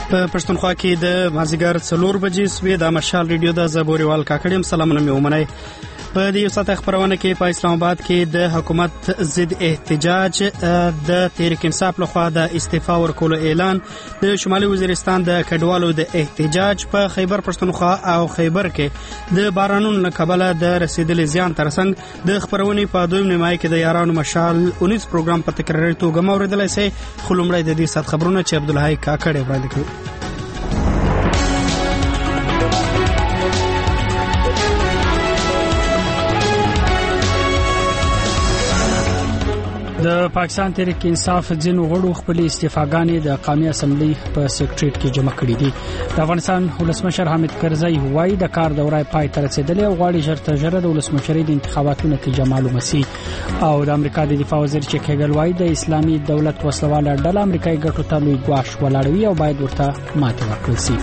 په پښتونخوا کې د مازیګر 4 بجې سوي د مشال ریډیو د زبوريوال کاکړم سلامونه مې ومنئ. په دې ساعت خبرونه کې په اسلام آباد کې د حکومت ضد احتجاج د تحریک انصاف لخوا د استعفا ورکولو اعلان، د شمالي وزیرستان د کډوالو د احتجاج، په خیبر پښتونخوا او خیبر کې د بارانونو له کبله د رسیدلې زیان ترڅنګ د خبرونې په دویم نیمایي کې د یارانو مشال 19 پروګرام په تکراري توګه موریدلای شي. خلومړی د دې ساعت خبرونه چې عبدالحی کاکړ وړاندې کړي. د پاکستان تحریک انصاف ځینو غړو خپل استعفاګانې د قومي اسمبلی په سیکریټریټ کې جمع کړې دي. د افغانستان ولسمشر حامد کرزی وایي د کار دوره پای ته رسیدلې او غواړي ژر تر ژره د ولسمشرۍ د انتخاباتو نتیجه معلومه شي. او د امریکا د دفاع وزیر چیک هیګل وایي د اسلامي دولت وسلواله ډله امریکایي ګټو ته لوی ګواښ ولاړوي او باید ورته ماتې ورکړل شي.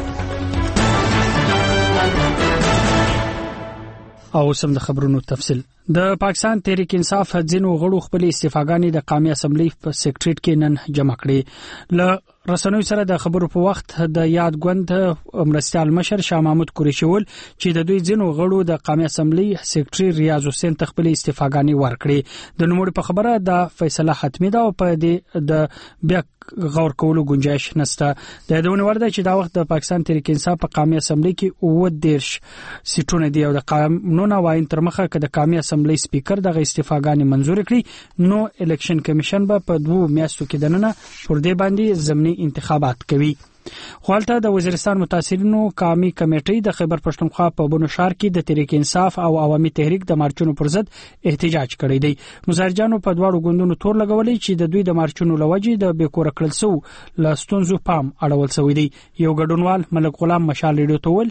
او سم د خبرونو تفصیل. د پاکستان تحریک انصاف ځینو غړو خپل استعفاګانې د قومي اسمبلی په سیکریټریټ کې نن جمع کړې. ل رسنوي سره د خبرو په وخت د یاد غوند مرستيال مشر شاه محمود قریشي ول چې د دوی ځینو غړو د قومي اسمبلی سیکریټری ریاض حسین خپل استعفاګانې ورکړې. د نوموړي په خبره د فیصله حتمی ده او په دې د بیا غور کولو گنجائش نشته. د دونه ورده چې دا وخت د پاکستان تحریک انصاف په قومي اسمبلی کې 10 سیټونه دي او د قانون واین تر مخه کې د قومي اسمبلی سپیکر د استعفاګانې منزور کړي نو الیکشن کمیشن به په 2 میاشتو کې دننه پر دې باندې ضمني انتخابات کوي. خپلته د وزیرستان متاثرینو قومي کمیټې د خیبر پښتونخوا په بونو شهر کې د تحریک انصاف او عوامي تحریک د مارچونو پر ضد احتجاج کړی دی. مظاهرجانو په دواړو ګوندونو تور لګولې چې د دوی د مارچونو لوجې د بیکور کړل سو لاستونزو پام اړول شوی دی. یو ګډونوال ملک غلام مشال ریډیو ته ول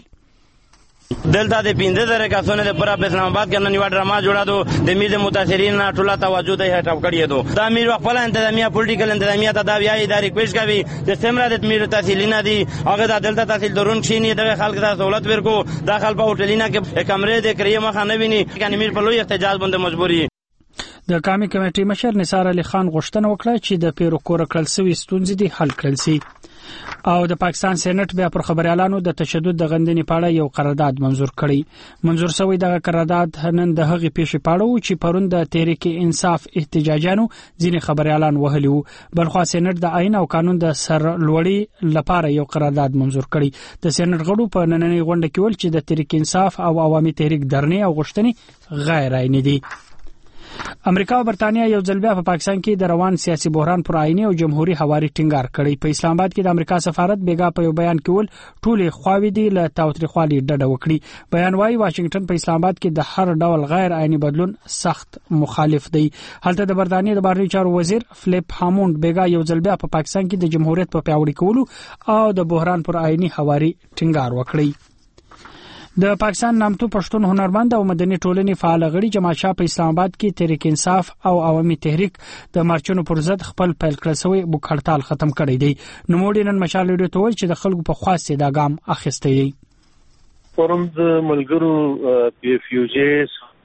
دلته د 15 کسانو د پر اسلام آباد کې نن یو ډرامه جوړه دو د میر متاثرین ټوله توجه ته هټاو کړی دو. دا میر خپل انتظامیه پولیټیکل انتظامیه ته دا ویاي د ریکویسټ کوي د سمره د میر تحصیلینه دي هغه د دلته تحصیل درون شینی د خلک ته سہولت ورکو داخل په هوټلینا کې کمرې د کریه مخه نه ویني کني میر په لوی احتجاج باندې مجبوري. د قومي کمیټې مشر نثار علي خان غوښتنه وکړه چې د پیرو کور کړل سوي ستونزې دي حل کړل شي. او د پاکستان سېنات بیا پر خبريالانو د تشدد د غندنې په اړه یو قرارداد منزور کړی. منزور شوی د قرارداد نن د هغې پیښې په اړه چې پرون د تحریک انصاف احتجاجانو ځینې خبريالان وهلي وو. بلخو سېنات د آئین او قانون د سر لوړی لپاره یو قرارداد منزور کړی. د سېنات غړو په نننۍ غونډه کې ول چې د تحریک انصاف او عوامي تحریک درنې او غوښتنې غیر عیني دي. امریکا او برتانیا یو ځل بیا په پاکستان کې د روان سیاسي بحران پر آئینی او جمهوریت حواري ټینګار کړی. په اسلام آباد کې د امریکا سفارت بیګا په یو بیان کې ول ټولې خواوې دي له تاوتریخوالي ډډه وکړي. بیان وايي واشنگټن په اسلام آباد کې د هر ډول غیر آئینی بدلون سخت مخالف دی. هلته د برتانیا د بهرنیو چارو وزیر فلیپ هاموند بیګا یو ځل بیا په پاکستان کې د جمهوریت په پیاوړي کولو او د بحران پر آئینی حواري ټینګار وکړي. د پاکستان نامتو پښتون هنرمند او مدني ټولنې فعال غړي جماعت شاه په اسلام آباد کې تحریک انصاف او عوامي تحریک د مارچونو پر ضد خپل پیل کړل شوی بوک هړتال ختم کړی دی. نو موږ نن مشال ریډیو ته وایي چې د خلکو په خواسته دا ګام اخیستی دی. فورم د ملګرو پی اف یو جی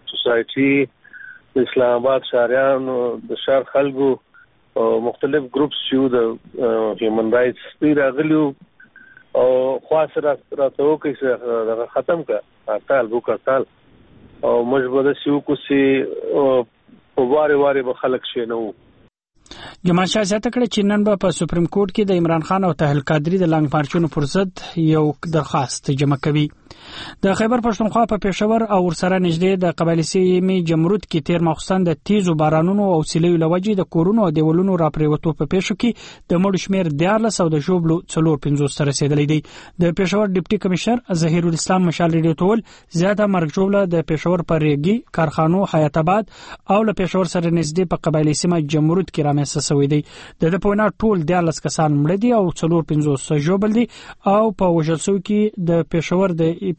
سوسایټي اسلام آباد شهریانو د شهر خلکو او مختلف ګروپس چې د هیومن رائټس پیراغلیو او خاصه راته وکړي دا ختم کړه هړتال بوک هړتال او مجبوره شو کوسي په واره به خلک شي نو. جماعت شاه زیاته کړه چې نن په سپریم کورټ کې د عمران خان او طاهر قادری د لنګ مارچونو پر ضد یو درخواست جمع کوي. د خیبر پښتونخوا په پېښور او ورسره نږدې د قبایلی سیمې جمرود کې تیر مخصوصن د تیزو بارانونو او سیلۍ لوجې د کورونو او دیولونو راپریوتو په پېښو کې د مړو شمیر 14 او د ژوبلو 450 سره رسیدلی دی. د پېښور ډیپټي کمشنر ظهیر الاسلام مشال ریډیو ټول زیاته مرګ ژوبله د پېښور پر ریګي کارخانو حیات آباد او له پېښور سره نږدې په قبایلی سیمه جمرود کې رامنځته شوی دی. د پوینا ټول 14 کسان مړه دي او 450 ژوبل دي او په وژل شو کې د پېښور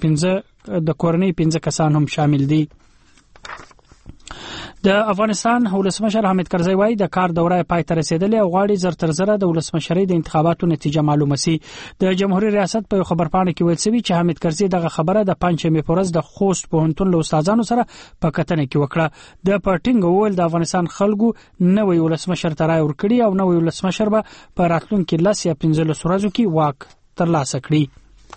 د کورنۍ 15 کسان هم شامل دي. د افغانستان ولسمشر حامد کرزی وایي د کار دوره پای ته رسیدلې او غواړي زر تر زره د ولسمشرۍ د انتخاباتو نتیجه معلومه شي. د جمهوریت ریاست په خبرپاڼه کې ویل شوی چې حامد کرزی دغه خبره د پنځمې پورز د خوست پوهنتون له استادانو سره په کتنه کې وکړه. د پټینګ ول د افغانستان خلکو نوې ولسمشر ترای ورکړي او نوې ولسمشر به په راتلونکي 10 یا 15 ورځو کې واک ترلاسه کړي.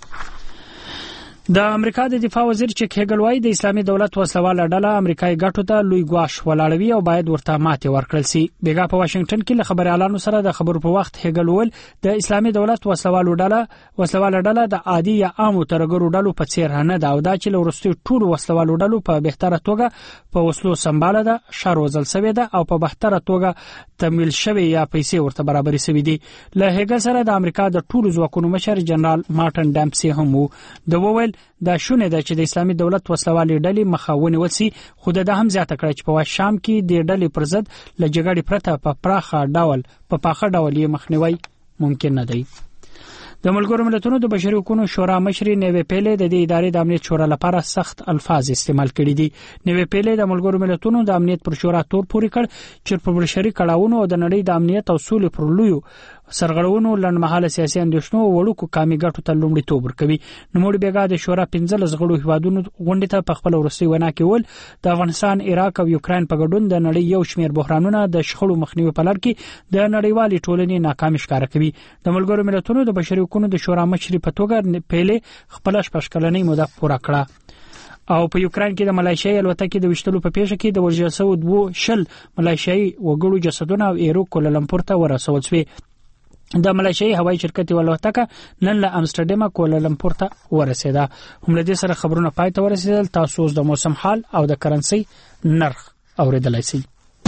د امریکا د دفاع وزیر چیک هیګل وايي د اسلامي دولت وسلواله ډله امریکایي ګټو ته لوی ګواښ ولاړوي او باید ورته ماتې ورکړل شي. بیګا په واشنگټن کې له خبريالانو سره د خبرو په وخت هیګل ویل د اسلامي دولت وسلواله ډله د عادي یا عامو ترګرو ډلو په څیر نه ده او دا چې لورستي ټول وسلواله ډلو په بهتره توګه په وسلو سمباله ده، شر وزل سوی ده او په بهتره توګه تمویل شوی یا پیسې ورته برابرې سوي دي. له هیګل سره د امریکا د ټولو ځواکونو مشر جنرال مارټن ډمپسي هم وو. د وویل دا شونه ده چې د اسلامي دولت وسلوالې ډلې مخاونه وسی، خو د هم زیاته کړ چې په شام کې د ډلې پر ضد له جګړې پرته په پاخه ډول یې مخنیوي ممکن نه دی. د ملګرو ملتونو د بشري حقوقو شورا مشر نیوی پیلې د دې ادارې د امنیت شورا لپاره سخت الفاظ استعمال کړي دي. نیوی پیلې د ملګرو ملتونو د امنیت پر شورا تور پوري کړ چې په بشري کړهونو او د نړۍ د امنیت او سولې پر لویو سرغړونو لنډمهاله سیاسي اندېښنو او وړوکو کامي ګټو ته لومړیتوب ورکوي. نوموړي بیګا د شورا 15 غړو هیوادونو غونډې ته په خپل ورستي وینا کې ول د افغانستان، عراق او یوکرين په ګډون د نړۍ یو شمېر بحرانونه د شخړو مخنیوي په لړ کې د نړیوالې ټولنې ناکامي ښکاره کوي. د ملګرو ملتونو د بشري حقوقو د شورا مشر په توګه پیلې خپل شپږکلنۍ موده پوره کړه او په یوکرين کې د ملایشي الوتکې د وشتلو په پیښه کې د وژل شوو 2 ملایشي وګړو جسدونه او ایرو کولالمپور ته ورسول شوی. د ملایشي هوایي شرکت الوتکه نن له امستردام کولالمپور ته ورسېده. هم له دې سره خبرونه پای ته ورسېدل. تاسو د موسم حال او د کرنسي نرخ اوریدلای شئ.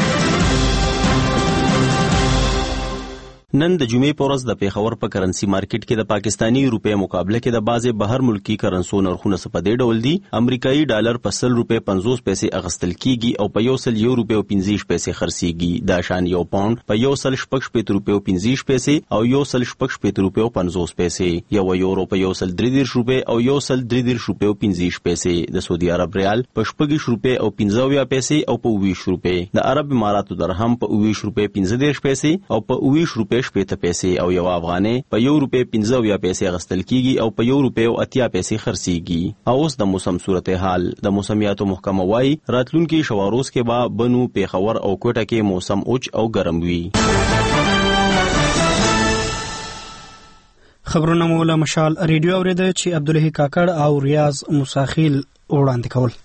نن د جمعې په ورځ د پیښور په کرنسي مارکیټ کې د پاکستانی روپے مقابله کې د بازي بهر ملکی کرنسو نرخونه په دې ډول دي: امریکایي ډالر په 100 روپے 50 پیسې اغستل کیږي او په 100 روپے 15 پیسې خرڅيږي. د شان یو پاوند په 100 روپے 15 پیسې او 100 روپے 50 پیسې، یو یورو په 130 روپے او 130 روپے 15 پیسې، د سعودي عرب ریال په 20 روپے او 15 پیسې او په 20 روپے، د عرب اماراتو درهم په 20 روپے 15 پیسې او په 20 روپے 15 پیسې او یو افغانۍ په 1 روپے 15 پیسې غستل کیږي او په 1 روپے 80 پیسې خرڅيږي. اوس د موسم صورتحال. د موسمیاتو محکمه وايي راتلونکي شواروز کې به بنو، پیښور او کوټه کې موسم اوچ او ګرم وي. خبرونه مو له مشال ریډیو اوریده چې عبدالله کاکړ او ریاض مساخیل وړاندې کول.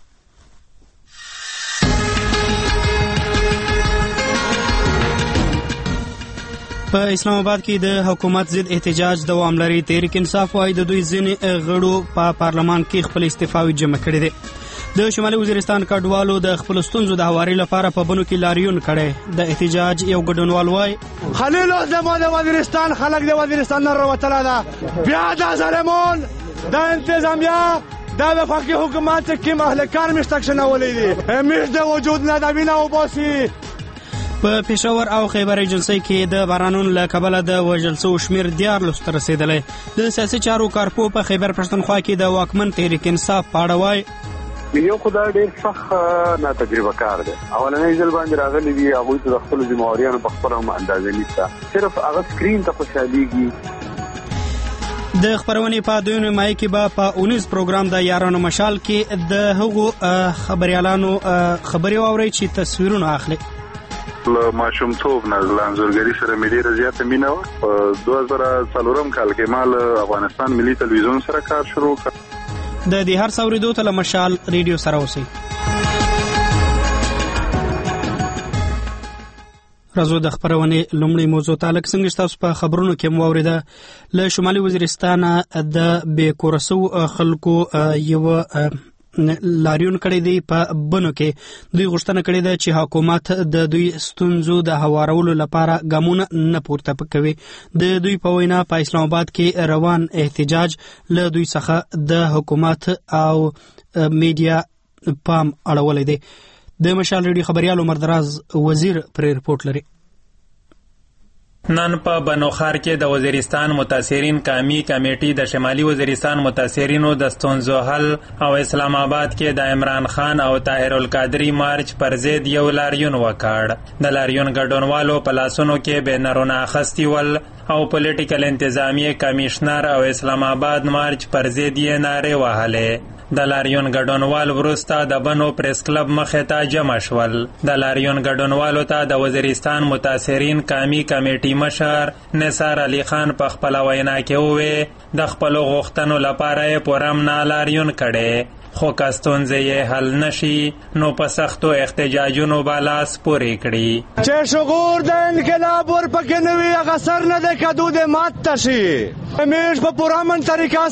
په اسلام آباد کې د حکومت ضد احتجاج دوام لري. تحریک انصاف وايي د دوی ځینې غړو په پارلمان کې خپل استعفاوي جمع کړي دي. د شمالي وزیرستان کډوالو د خپل ستونزو د هواري لپاره په بنو کې لاریون کړي. د احتجاج یو ګډونوال وايي خلیل زموږ د وزیرستان خلک د وزیرستان نه راوتله ده، بیا د ظالمون د انتظامیه دا وفاقي حکومت کې مهلکان مشتکشنولې دي، مش د وجود نه د وینه وباسي. په پېښور او خیبر ایجنسۍ کې د بارانونو له کبله د وژل شوو شمېر 14 ته رسېدلی. د سیاسي چارو کارپو په خیبر پښتونخوا کې د واکمن تحریک انصاف په اړه وایي یو خدای ډېر سخت نا تجربه کار دی. اولنۍ ځل باندې راغلي دي، هغوی ته د خپلو ذمهواریانو په خپله هم اندازه نیسته، صرف هغه سکرین ته خوشحالېږي. د خبرونې په دویمه مای کې به په 19 پروګرام د یارانو مشال کې د هغو خبريالانو خبري واوري چې تصویرونه اخلي. ماشومتوب نه لانزورګری سره مې ډېره زیاته مینه وه. په 2004 کال کې ما له افغانستان ملي تلویزیون سره کار شروع کړ. د دې هر څوریدو ته له مشال ریډیو سره اوسئ. راځو د خبرونې لومړی موضوع تعلق څنګه تاسو په خبرونو کې مو اوریده. له شمالي وزیرستان د بیکورسو خلکو یو لاریون کړی دی. په بنو کې دوی غوښتنه کړې ده چې حکومت د دوی ستونزو د هوارولو لپاره ګامونه نه پورته کوي. د دوی په وینا په اسلام آباد کې روان احتجاج له دوی څخه د حکومت او میډیا پام اړولې دی. د مشال ریډیو خبريال عمر دراز وزیر پر رپورټ لري. نن په بنوخار کې د وزیرستان متاثرین قومي کمیټې د شمالي وزیرستان متاثرینو د ستونزو حل او اسلام آباد کې د عمران خان او طاهر القادری مارچ پر ضد یو لاریون وکړ. د لاریون ګډونوالو په لاسونو کې بینرونه اخیستي ول او پولیټیکل انتظامیه کمیشنر او اسلام آباد مارچ پر ضد یې نارې وهلې. د لاریون ګډونوال وروسته د بنو پریس کلب مخې ته جمع شول. د لاریون ګډونوالو ته د وزیرستان متاثرین قومي کمیټې مشر نثار علي خان په خپله وینا کې وویل د خپلو غوښتنو لپاره یې پوره امنا لاریون کړی، خو که ستونزې یې حل نشي نو په سختو احتجاجونو به لاس پورې کړي. چې شعور د انقلاب ورپکې نه وي هغه سر نه دی کدو د مات ته شي. همیش په پوره امن طریقه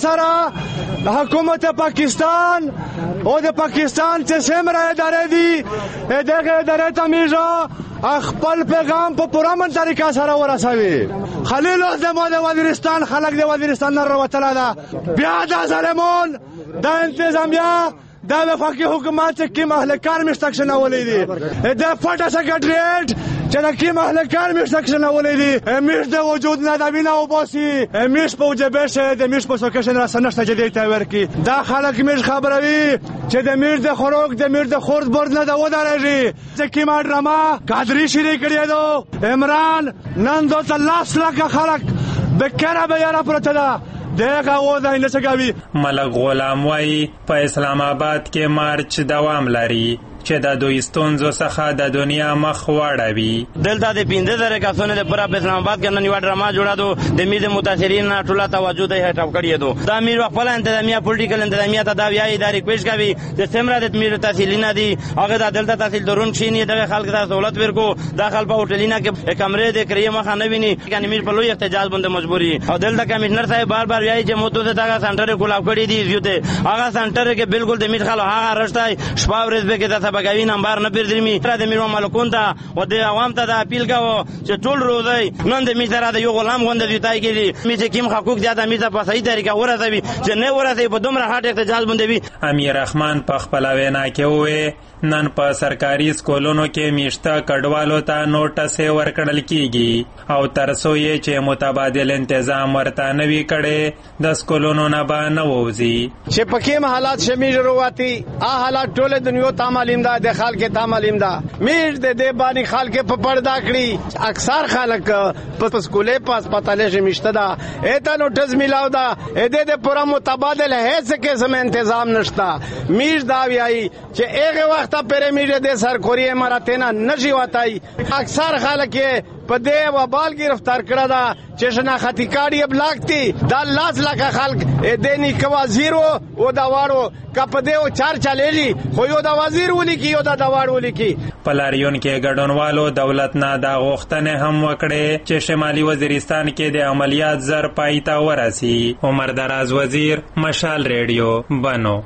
سره حکومت پاکستان او د پاکستان چې څومره ادارې دي دغه ادارې ته همیشه خپل پیغام په پوره امن طریقه سره ورسوي. خلیل اوس د وزیرستان خلک د وزیرستان نه راوتلی ده. بیا د ظالمون د انتظامیه دا وفاقي حکومت چې کوم اهل کار مستکشنولې دي د پټه سکرټریټ چې د کوم اهل کار مستکشنولې دي همیش د وجود نه د وینا وباسي، همیش په وجبه شه د همیش په سوکشن راسنشته جدي ته ورکی. دا خلک همیش خبروي چې د میر د خوراک د میر د خورد برد نه د ودارېږي. چې کومه ډرامه قادری شری کړی دو عمران نن دو تلاس لکه خلک بکره به یاره پرته ده دغه وځای نه څګوي. ملک غلام وایي په اسلام آباد کې مارچ دوام لري چې د دوی ستونزو څخه د دنیا مخ واړوي. دلته د 15000 کسانو لپاره په اسلام آباد کې نن یو ډرامه جوړه دو د میر متاثرین ټوله توجه ته هټاو کړی دو. دا میر خپل انتظامیه پولیټیکل انتظامیه ته دا ویاي دا ریکویسټ کوي چې څومره د میر تحصیلین دي هغه د دلته تحصیل درون شینی د خلکو ته سہولت ورکو. داخل په هوټلینا کې کمرې د کریه مخه نه ویني کني میر په لوی احتجاج باندې مجبوري. او دلته کمشنر صاحب بار بار ویاي چې موته ته دا سنټر کولاو کړی دي یوته هغه سنټر کې بالکل د میر خلک هغه رښتای شپه ورځ به کې د سبقوي نمبر نه پیردرمي تر د میرو ملکون ته او د عوام ته د اپیل کاوه چې ټول روزي نن د میتره د یو غلام غوند دی تای کېږي می چې کیم حقوق زیاته می ته په صحیح طریقه ورسوي چې نه ورسوي په دومره هټ احتجاج باندې وي. امیر رحمان په خپل وینا کې وویل نن په سرکاري سکولونو کې میشته کډوالو ته نوټس ورکړل کیږي او ترڅو یې چې متبادل انتظام ورته نه وي کړي د سکولونو نه به نه ووځي. چې په کوم حالات شمیر ورواتي حالات ټول دنیا ته معلوم ده د خلک ته معلوم ده. میر د دې باندې خلک په پردا کړی اکثر خلک په سکولې په هسپتال کې میشته ده اته نوټس میلاو ده د پورا متبادل هیڅ قسم انتظام نشتا. میر دا ویایي چې هغه وخت پیرمیډ د سرکوري اماراتینا نشي واتای اکثر خلک په دې وبال گرفتار کړه دا چې شناختی کارت بلاکتي دا لاس لکه خلک دینی کو وزیر او دا وارو کپ دې او چار چلېږي خو یو دا وزیر ولي کی یو دا وار ولي کی. پلاریون کې ګډونوالو دولت نه دا غوښتنه هم وکړي چې شمالي وزیرستان کې د عملیات زر پایته ورسي. عمر دراز وزیر مشال ریډیو بنو.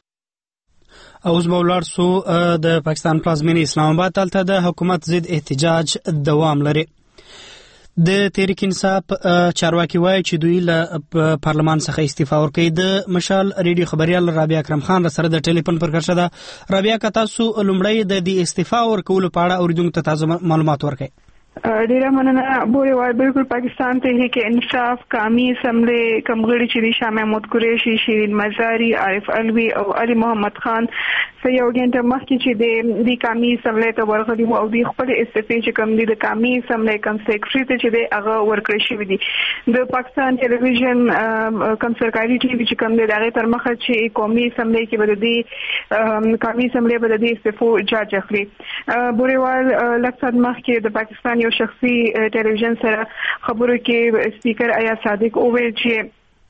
اوس به ولاړ سو د پاکستان پلازمینې اسلام آباد تلته د حکومت ضد احتجاج دوام لري. د تحریک انصاف چارواکي وایي چې دوی له پارلمان څخه استعفا ورکوي. د مشال ریډیو خبريال رابعه اکرم خان سره د ټلیفون پر کرښه ده. رابعه که تاسو لومړی د دې استعفا ورکولو په اړه اوریدونکو ته تازه معلومات ورکړئ. ډیره مننه بوري وای. بالکل پاکستان تحریک انصاف قومي اسمبلی کمغړي چې شاه محمود قریشي، شیرین مزاری، عارف علوي او علي محمد خان سه یو غنټه مخکې چې د قومي اسمبلی ته ورغلي وو او د خپل استعفا چې کوم دي د قومي اسمبلی کم سیکریټری ته چې هغه ورکړی شوی دي. د پاکستان ټلویزیون کم سرکاري ټي وي چې کوم دی دغه تر مخه چې قومي اسمبلی کې بده قومي اسمبلی بده استعفا جاج اخلي. بوري وای لکه مخکې د پاکستان یو شخصي ټلویزیون سره خبرو کې سپیکر آیا صادق اوویل چې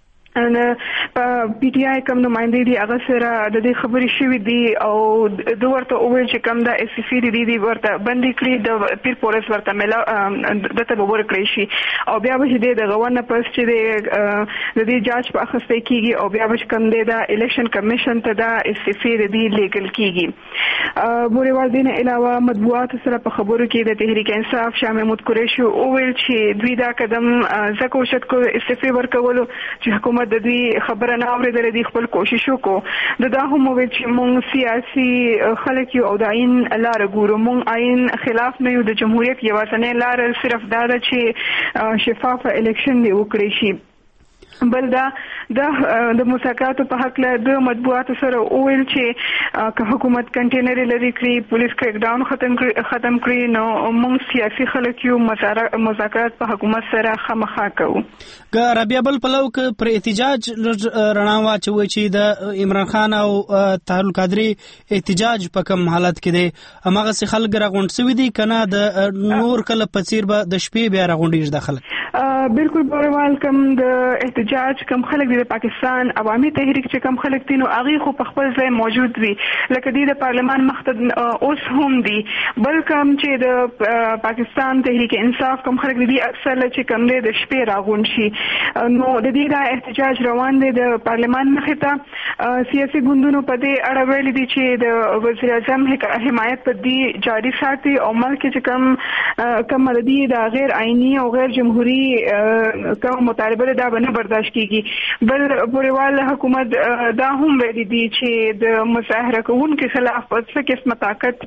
پی ټی آی کوم نمائندې دي هغه سره د دې خبرې شوې دي او د ورته اوویل چې کوم د اس سی دي ورته بندي کړی د پیر پولیس ورته ملا دته به ورکړی شي او بیا به د غوونه پس چې د دې جاج په اخستې کیږي او بیا به کوم د الیکشن کمیشن ته د اس سی دي لیګل کیږي. بوريوال دین علاوه مطبوعات سره په خبرو کې د تحریک انصاف شاه محمود قریشي اوویل چې دوی دا قدم زکه وشت کو استعفا ورکولو چې حکومت د دې خبره نه اورېدل دي خپل کوشش وکړو. دا هم ویل چې مونږ سیاسي خلک یو د عین لار ګورو، مونږ عین خلاف نه یو، د جمهوریت یوازینۍ لار صرف دا ده چې شفاف الیکشن دی وکړي شي. بل دا د مذاکراتو په حق له د مطبوعاتو سره وویل چې که حکومت کنټینر لري کړی پولیس کریک ډاون ختم کړی نو موږ سیاسي خلک یو مذاکرات په حکومت سره خامخا کوو. که رابعه بل پلو که پر احتجاج رڼا واچوي چې د عمران خان او طاهر القادری احتجاج په کوم حالت کې دی هماغه سي خلک راغونډ شوي دي کنه د نور کله پڅیر به د شپې بیا راغونډیږي د خلک؟ بالکل بوروال کوم د احتجاج کوم خلک د پاکستان عوامي تحریک چې کوم خلک دي نو هغه خو په خپل ځای موجود وي لکه د پارلمان مخته اوس هم دي بل کوم چې د پاکستان تحریک انصاف کوم خلک دي اکثر چې کوم د شپې راغونډ شي نو د دې د احتجاج روان دي د پارلمان مخې ته سیاسي ګوندونو په دې اړه ویل دي چې د وزیر اعظم حمایت په دې جاری ساتي او ملک چې کوم مردي د غیر آئینی او غیر جمهوری کوم مطالبه دا نه برداشت کیږي. بل بوروال حکومت دا هم ویلي دي چې د مظاهره کوونکو خلاف څه قسمه طاقت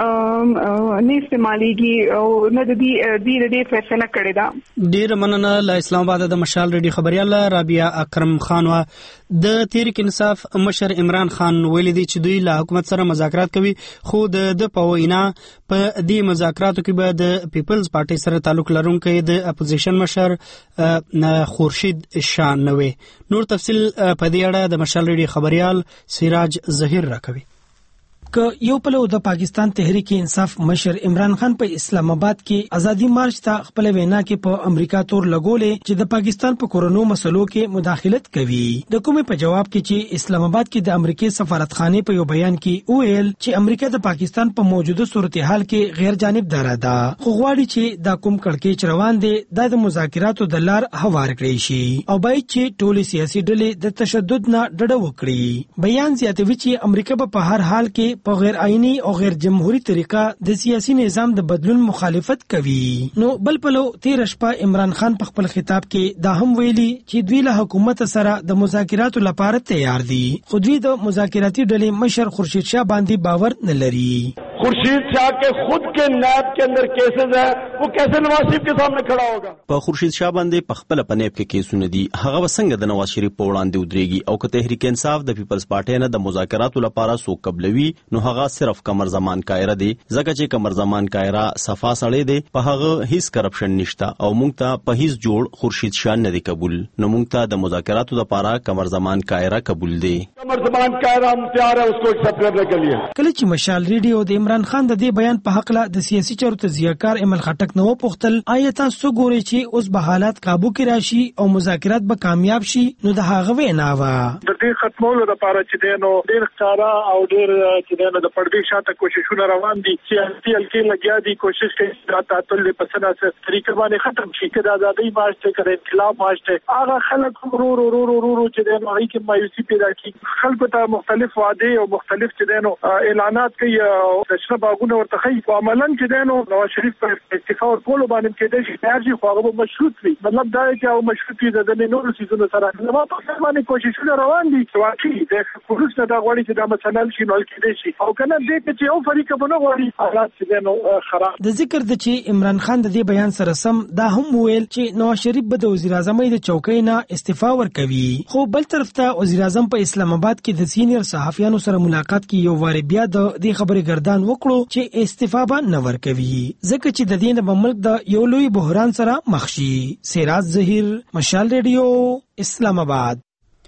نه استعماليږي او نه د دې فیصله کړې ده. ډیر مننه. له اسلام آباد د مشال ریډیو خبريال رابعه اکرم خان وا د تحریک انصاف مشر عمران خان ویلي دي چې دوی له حکومت سره مذاکرات کوي خو د پوینا په دې مذاکراتو کې به د پیپلز پارټي سره تعلق لرونکي د اپوزیشن مشر خورشید شاه نوې. نور تفصیل په دې اړه د مشال ریډیو خبريال سراج ظهیر راکوي. که یو پلو د پاکستان تحریک انصاف مشر عمران خان په اسلام آباد کې ازادي مارچ ته خپل وینا کې په امریکا تور لګولې چې د پاکستان په کورونو مسلو کې مداخلت کوي د کومې په جواب کې چې اسلام آباد کې د امریکای سفارتخانه په یو بیان کې ویل چې امریکا د پاکستان په موجوده صورتحال کې غیر جانبدار ده خو غواړي چې دا کوم کړکېچ روان دي د مذاکراتو د لار هوار کړی شي او باید چې ټول سیاسي ډلې د تشدد نه ډډه وکړي. بیان زیاتوي چې امریکا په هر حال کې په غیر آئینی او غیر جمهوری طریقه د سیاسي نظام د بدلون مخالفت کوي. نو بل پلو تیر شپه عمران خان په خپل خطاب کې دا هم ویلي چې دوی له حکومت سره د مذاکراتو لپاره تیار دي خو دوی د مذاکراتي ډلې مشر خورشید شاه باندې باور نه لري. خورشید شاہ کے خود کے نیب کے اندر کیسز ہے وہ کیسے نواز شریف کے سامنے کھڑا ہوگا؟ په خورشید شاه باندې په خپل پنیب کې کیسونه دي هغه وسنګ د نواز شریف په وړاندې ودرېږي او که تحریک انصاف د پیپلز پارټي نه د مذاکراتو لپاره سو قبلوي نو هغه صرف قمر زمان کایره دی ځکه چې قمر زمان کایره صفا سړی دی په هغه هیڅ کرپشن نشته او مونږ ته په هیڅ جوړ خورشید شاه نه دی قبول نو مونږ ته د مذاکراتو لپاره قمر زمان کایره قبول دی. قمر زمان کایره هم تیار ہے اس کو ایکسپٹ کرنے کے لیے. کله چې مشال ریډیو د عمران خان د دې بیان په حق له د سیاسي چارو تجزیه‌کار امل خټک نو پوښتل آیا تاسو ګورئ چې اوس به حالات قابو کې راشي او مذاکرات به کامیاب شي نو د هغه وینا وا د دې ختمولو لپاره چې دینو ډیر ښکارا او ډیر چې دینو د پردي شاته کوششونه روان دي سیاسي الکې لګیا دي کوشش کوي چې تعطل په سناسه طریقه باندې ختم شي چې د آزادۍ مارچ ته کړي انقلاب مارچ ته هغه خلک ورو چې دینو هغه کې مایوسی پیدا کی خلکو ته مختلف وعده او مختلف چې دینو اعلانات کوي او د باغونه ورته خي عملاً چې دینو نواز شریف په استعفا ورکول باندې کې د شهرجي خواغه مشروط وي مطلب دا چې او مشروط دي د نورو سيزونو سره نو په څه باندې کوششونه روان دي چې واقعي د پولیس نه دا غواړي چې دا مسله شي نو کې دي او کنه دې چې یو فریق به نه غواړي حالات چې دینو خراب. د ذکر د چې عمران خان د دې بیان سره سم دا هم ویل چې نواز شریف به د وزیر اعظم د چوکۍ نه استعفا ورکوي خو بل طرف ته وزیر اعظم په اسلام آباد کې د سینیئر صحافیانو سره ملاقات کې یو واری بیا د دې خبرې ګردان وکړو چې استعفا به نه ورکوي ځکه چې د دې نه ملک د یو لوی بحران سره مخ شي. سراج ظهیر مشال ریډیو اسلام آباد.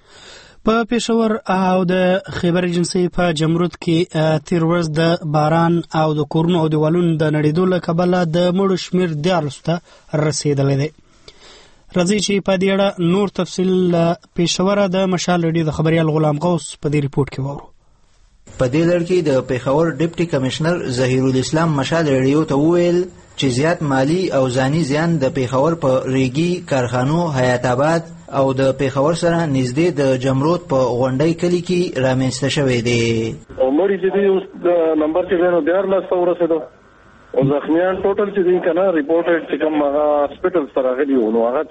په پېښور او د خیبر ایجنسی په جمرود کې تیر ورځ د باران او د کورونو او دیوالونو د نړېدو له کبله د مړو شمېر 14 ته رسیدلی دی. راځي چې په دې اړه نور تفصیل پېښور د مشال ریډیو د خبريال غلام غوث په دې ریپورت کې وورو. په دې لړ کې د پېښور ډیپټي کمشنر ظهیر الاسلام مشال ریډیو ته وویل چې زیات مالی او ځاني زیان د پېښور په ریګي کارخانو حیات آباد او د پېښور سره نږدې د جمرود په غونډۍ کلی کې رامنځته شوی دی. عمر چې دی اوس د نمبر چې نو 14 ورسېدو او زخمیان ټوټل چې دی کنه ریپورټډ چې کوم هسپټل سره غلي نو هغه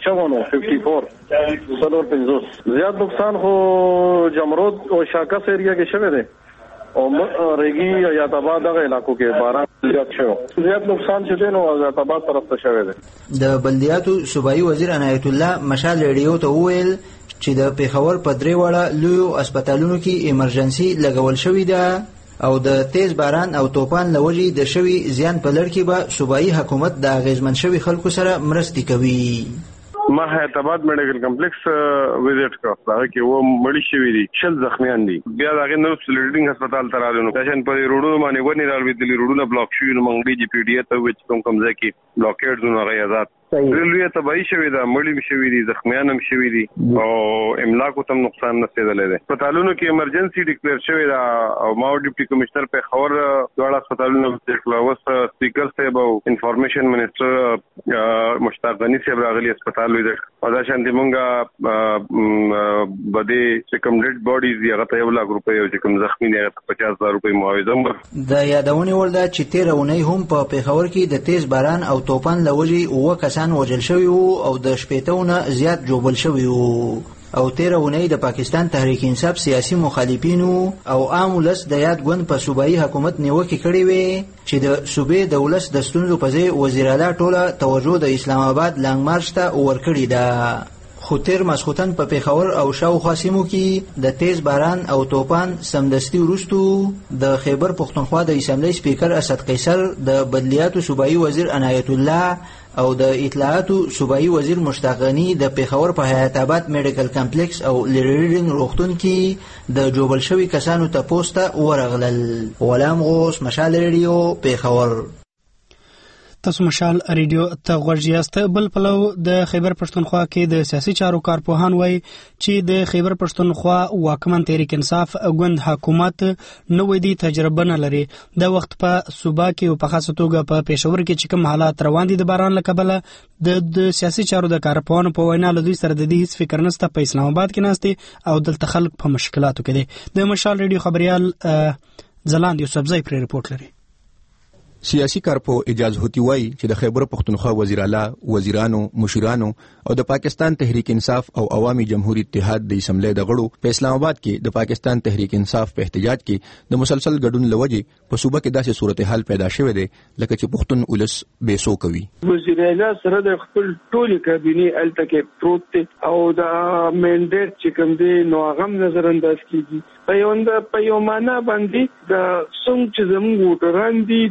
54 سلور 50 زیات نقصان خو جمرود او شاکس ایریا کې شوی دی او ریګي یا تباد دغه علاقو کې باران زیات شو زیات نقصان چې دی نو تباد طرف ته شوی دی. د بلدیاتو صوبایي وزیر عنایت الله مشال ریډیو ته وویل چې د پیښور په درې واړه لویو هسپتالونو کې ایمرجنسي لګول شوې ده او د تیز باران او توپان لوجې د شوي زیان په لړ کې به صوبایي حکومت د اغیزمن شوي خلکو سره مرستې کوي. ما حیاتاباد میډیکل کمپلیکس وزټ کړ، هغه کې و مړی شوی دي، شل زخمیان دي. بیا دا غي نو سلیډینګ هسپتال ته راغلو، پیشن په روډونو باندې ونی راوېدلې، روډونه بلاک شوی، نو موږ ډي پی ډي ته وچ کوم ځکه بلاکېډ زونه غي آزاد ریلوی تباہی شوی دا، مړی شوی دي، زخمیان هم شوی دي او املاکو تم نقصان نسیدلې ده. هسپتالونو کې ایمرجنسي ډیکلیئر شوی دا او ما ډیپټي کمشنر په خبر دواړه هسپتالونو د کلاوس سپیکر صاحب او انفارمیشن منسٹر مشتاق غنی صاحب راغلي هسپتال وي او دا شانتي مونږه بده چې کوم ډیډ باډیز یې هغه 1 لک روپۍ او چې کوم زخمی نه 50,000 روپۍ معاوضه. د یادونې وړ ده چې 13 اونۍ هم په پیښور کې د تیز باران او توپان لوجې وکړه وجل شوی او د شپېتهونه زیات جوبل شوی او 13 اونۍ د پاکستان تحریک انصاف سیاسي مخالفینو او عام ولس د یاد ګوند په صوبایي حکومت نیوکې کړې وې چې د صوبې د ولس د ستونزو په ځای وزیر اعلی ټوله توجه د اسلام آباد لانګ مارچ ته ورکړې ده. خو تیر ماسخوتن په پیښور او شاوخوا سیمو کې د تیز باران او توپان سمدستي وروستو د خیبر پښتونخوا د اسمبلی سپیکر اسد قیصر، د بدلیاتو صوبایي وزیر عنایت الله او د اطلاعاتو صوبایي وزیر مشتاق غنی د پیښور په حیات آباد میډیکل کمپلیکس او لیریډینګ روغتون کې د جوبل شوي کسانو ته پوسټه ورغلل. غلام غوث، مشال ریډیو، پیښور. تاسو مشال ریډیو ته غوږیاست. بل پلو د خیبر پښتونخوا کې د سیاسي چارو کارپوهان وایي چې د خیبر پښتونخوا واکمن تحریک انصاف ګوند حکومت نوې دی تجربه نه لري. د وخت په صوبا کې او په خاصه توګه په پېښور کې چې کوم حالات روان دي د باران له کبله د سیاسي چارو د کارپوهانو په وینا له دوی سره د دې هیڅ فکر نشته په اسلام آباد کې ناشته او دلته خلک په مشکلاتو کې دي. د مشال ریډیو خبريال زلاند یوسفزئی پر رپورټ لري. سیاسی کارپو اجازه هوتی وای چې د خیبر پښتونخوا وزیر اعلی، وزیرانو، مشرانو او د پاکستان تحریک انصاف او عوامي جمهوریت اتحاد د اسمبلی د غړو په اسلام آباد کې د پاکستان تحریک انصاف په احتجاج کې د مسلسل ګډون لوجې په صوبه کې داسې صورتحال پیدا شوې ده لکه چې پښتون ولس بیسو کوي. وزیر اعلی سره د خپل ټول کابینه الته کې پروت او د منډیټ چې کوم دی نو هغه نظر انداز کیږي په یو معنا باندې د څنګه چې زموږ وټران دي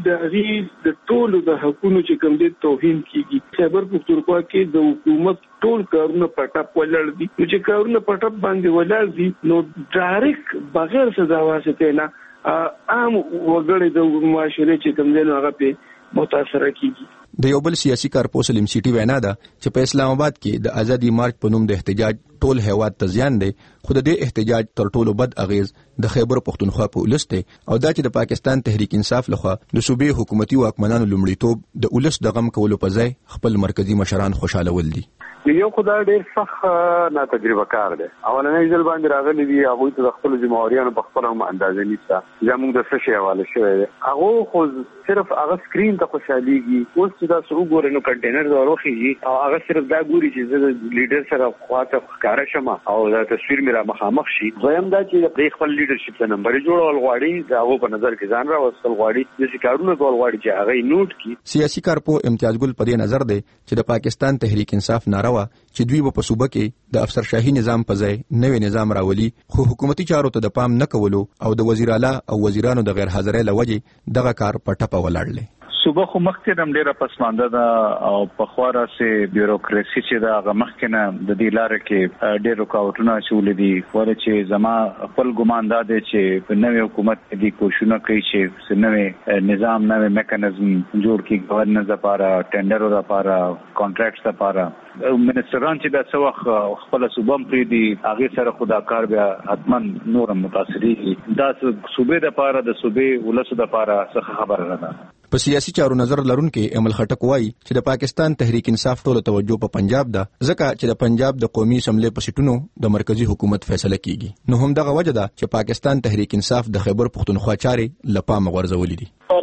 د ټولو د حقوقو چې کوم دي توهین کیږي. خیبر پښتونخوا کې د حکومت ټول کارونه پټاپ ولړ دي، چې کارونه پټاپ باندې ولړ دي نو ډایرکټ بغیر سزا واسطه نه عام وګړي د معاشره چې کوم دي نو هغه په متاثر کیږي. د یو بل سیاسي کارپو سلیم سیټي وینا ده چې په اسلام آباد کې د ازادي مارچ په نوم د احتجاج ټول هیواد ته زیان دی، خو د دې احتجاج تر ټولو بد اغیز د خیبر پښتونخوا په ولس دی او دا چې د پاکستان تحریک انصاف لخوا د صوبې حکومتي واکمنانو لومړیتوب د ولس د غم کولو په ځای خپل مرکزی مشران خوشاله ول دي. یو خدای ډیر سخت نه تجربه کار دی. اولنې ځل باندې راغلي دي هغه ته خپل ذمہواریانو په خپل اندازې نیسه زموږ د څه شی حواله شوی دی. هغه خو صرف هغه سکرین ته خوشاليږي، اوس چې دا څو ګورې نو کنټینر وروخیږي او هغه صرف دا ګوري چې د لیډر سره خواته ښکارا شمه او دا تصویر میرا مخامخ شي. زم دا چې د خپل لیډرشپ ته نمبر جوړول غواړي، دا هغه په نظر کې ځان راوستل غواړي، د کارونو کول غواړي چې هغه نوٹ کړي. سیاسي کارپو امتیاز ګل په دې نظر دی چې د پاکستان تحریک انصاف ناروا چې دوی په صوبه کې د افسرشاهي نظام په ځای نوې نظام راولي، خو حکومتي چارو ته د پام نه کولو او د وزیر اعلی او وزیرانو د غیر حاضرۍ لوجې دغه کار په ټپه ولاړل. صوبه خو مخکې هم ډیره پسمانده ده او په خواره سي بیوروکراسي چې دا هغه مخکې نه د دې لارې کې ډېر رکاوټونه چولې دي. ولې چې زما خپل ګمان دا دی چې په نوې حکومت کې کوششونه کوي چې نوې نظام، نوې میکانیزم جوړ کړي، گورننس لپاره، ټینډرو لپاره، کانټراکټس لپاره. منسټران چې دا څو وخت خپل صوبه پرې دي هغه سره خدا کار بیا حتما نور متاثري دا صوبې د لپاره د صوبې ولس د لپاره څه خبره نه ده. په سیاسي چارو نظر لرونکي امل خټک وایي چې د پاکستان تحریک انصاف ټولو توجه په پنجاب ده، ځکه چې د پنجاب د قومي اسمبلی په سیټونو د مرکزی حکومت فیصله کیږي. نو هم دغه وجه ده چې پاکستان تحریک انصاف د خیبر پښتونخوا چاري لپاره غورځولې دي. پر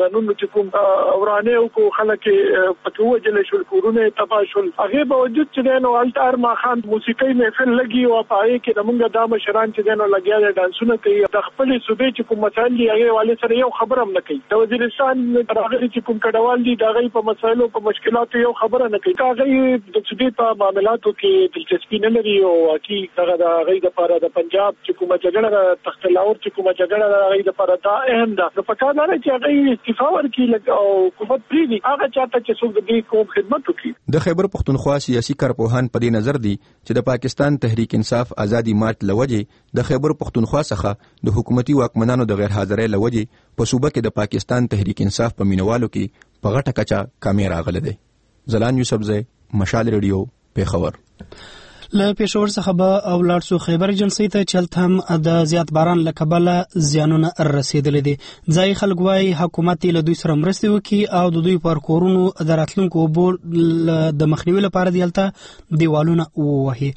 بارانونو چې کوم ورانه او کو خلک پکې وجل شول کورونه تباہ شول هغه باوجود چې نو الټار ما خان موسیقي محفل لګي او پای کې موږ د مشران چې نو لګیا دي ډانسونه کوي د خپل صوبې چې کوم مسایل دي هغه والي سره یو خبره هم نه کوي د وزیرستان راغلي چې کوم کډوال دي دا غي په مسایلو په مشکلاتو یو خبره نه کوي هغه د صوبې په معاملاتو کې دلچسپي نه لري او کی هغه د غي د لپاره د پنجاب چې کومه جګړه تخت لاور چې کومه جګړه د غي د لپاره دا اهم ده نو په کار نه چې هغه استعفا ورکړي او حکومت پریږدي هغه چاته چې څوک د کوم خدمت وکړي. د خیبر پختونخوا سیاسي کارپوهان په دې نظر دي چې د پاکستان تحریک انصاف ازادي مارچ لوجه د خیبر پختونخوا څخه د حکومتي واکمنانو د غیر حاضرۍ لوجه په صوبه کې د پاکستان تحریک انصاف په مینوالو کې په غټه کچا کمی راغله ده. زلان یوسفزی، مشال ریډیو، پیښور. له پېښور څخه به او لاړ شو خیبر ایجنسۍ ته چلته هم د زیات باران له کبله زیانونه رسیدلي دي. ځایي خلک وایي حکومت له دوی سره مرستې وکړي او د دوی پر کورونو د راتلونکو اوبو د مخنیوي لپاره دلته دیوالونه ووهي.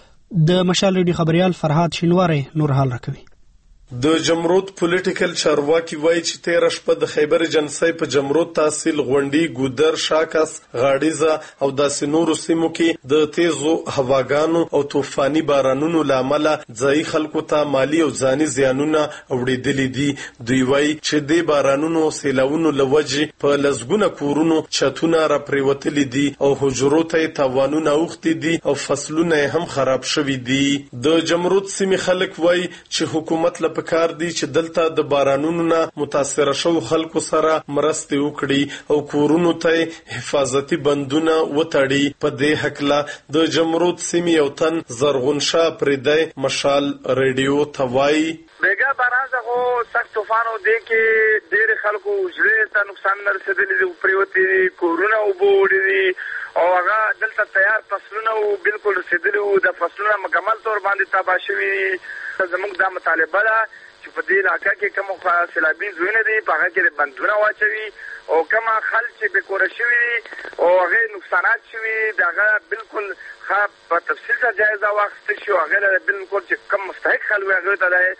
د مشال ریډیو خبريال فرهاد شینواری نور حال راکوي. د جمرود پولیټیکل چارواکي وایي چې 13 شپه د خیبر ایجنسۍ په جمرود تحصیل غونډي ګودر شاکس غاړیزه او داسې نورو سیمو کې د تیزو هواګانو او طوفاني بارانونو لامل ځای خلکو ته مالی او ځاني زیانونه اوریدلي دي. دوی وایي چې د بارانونو سیلاونو لوجه په لزګونه کورونو چتونه را پریوتلي دي او حجرو ته تاوانونه اوختي دي او فصلونه هم خراب شوي دي. د جمرود سیمې خلک وایي چې حکومت پکار دي چې دلته د بارانونو نه متاثر شو خلکو سره مرستې وکړي او کورونو ته حفاظتي بندونه وتړي. په دې حقله د جمرود سیمې یو تن زرغونشاه پردی مشال ریډیو توای بیگا باران زغو سخت طوفانو دی کې ډېر خلکو ژوند ته نقصان رسیدلی دی پریوتی کورونه وبوړي او هغه دلته تیار فصلونه او بالکل رسیدلی د فصلونه مکمل تور باندې تباہ شوي. زموږ دا مطالبه ده چې په دې علاقه کې کوم سیلابي ځایونه دي په هغه کې بندونه واچوي او کوم خلک چې بکوره شوي او هغه نقصانات شوي دغه بالکل په تفصیل سره جایزه واخیستل شي او هغه بالکل چې کوم مستحق خلک هغه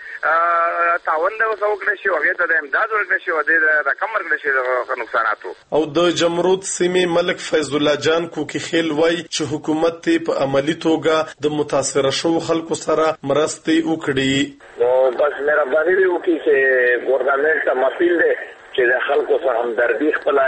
ته تعاون وکړي شي او هغه ته امداد ورکړي شي او د رقم ورکړي شي د نقصاناتو. او د جمرود سیمې ملک فیض الله جان کوکی خیل وای چې حکومت ته په عملی توګه د متاثر شوو خلکو سره مرستې وکړي. نو بس مهرباني وکړي چې ګورنمنت ته مفیل دی چې د خلکو سره همدردي خپل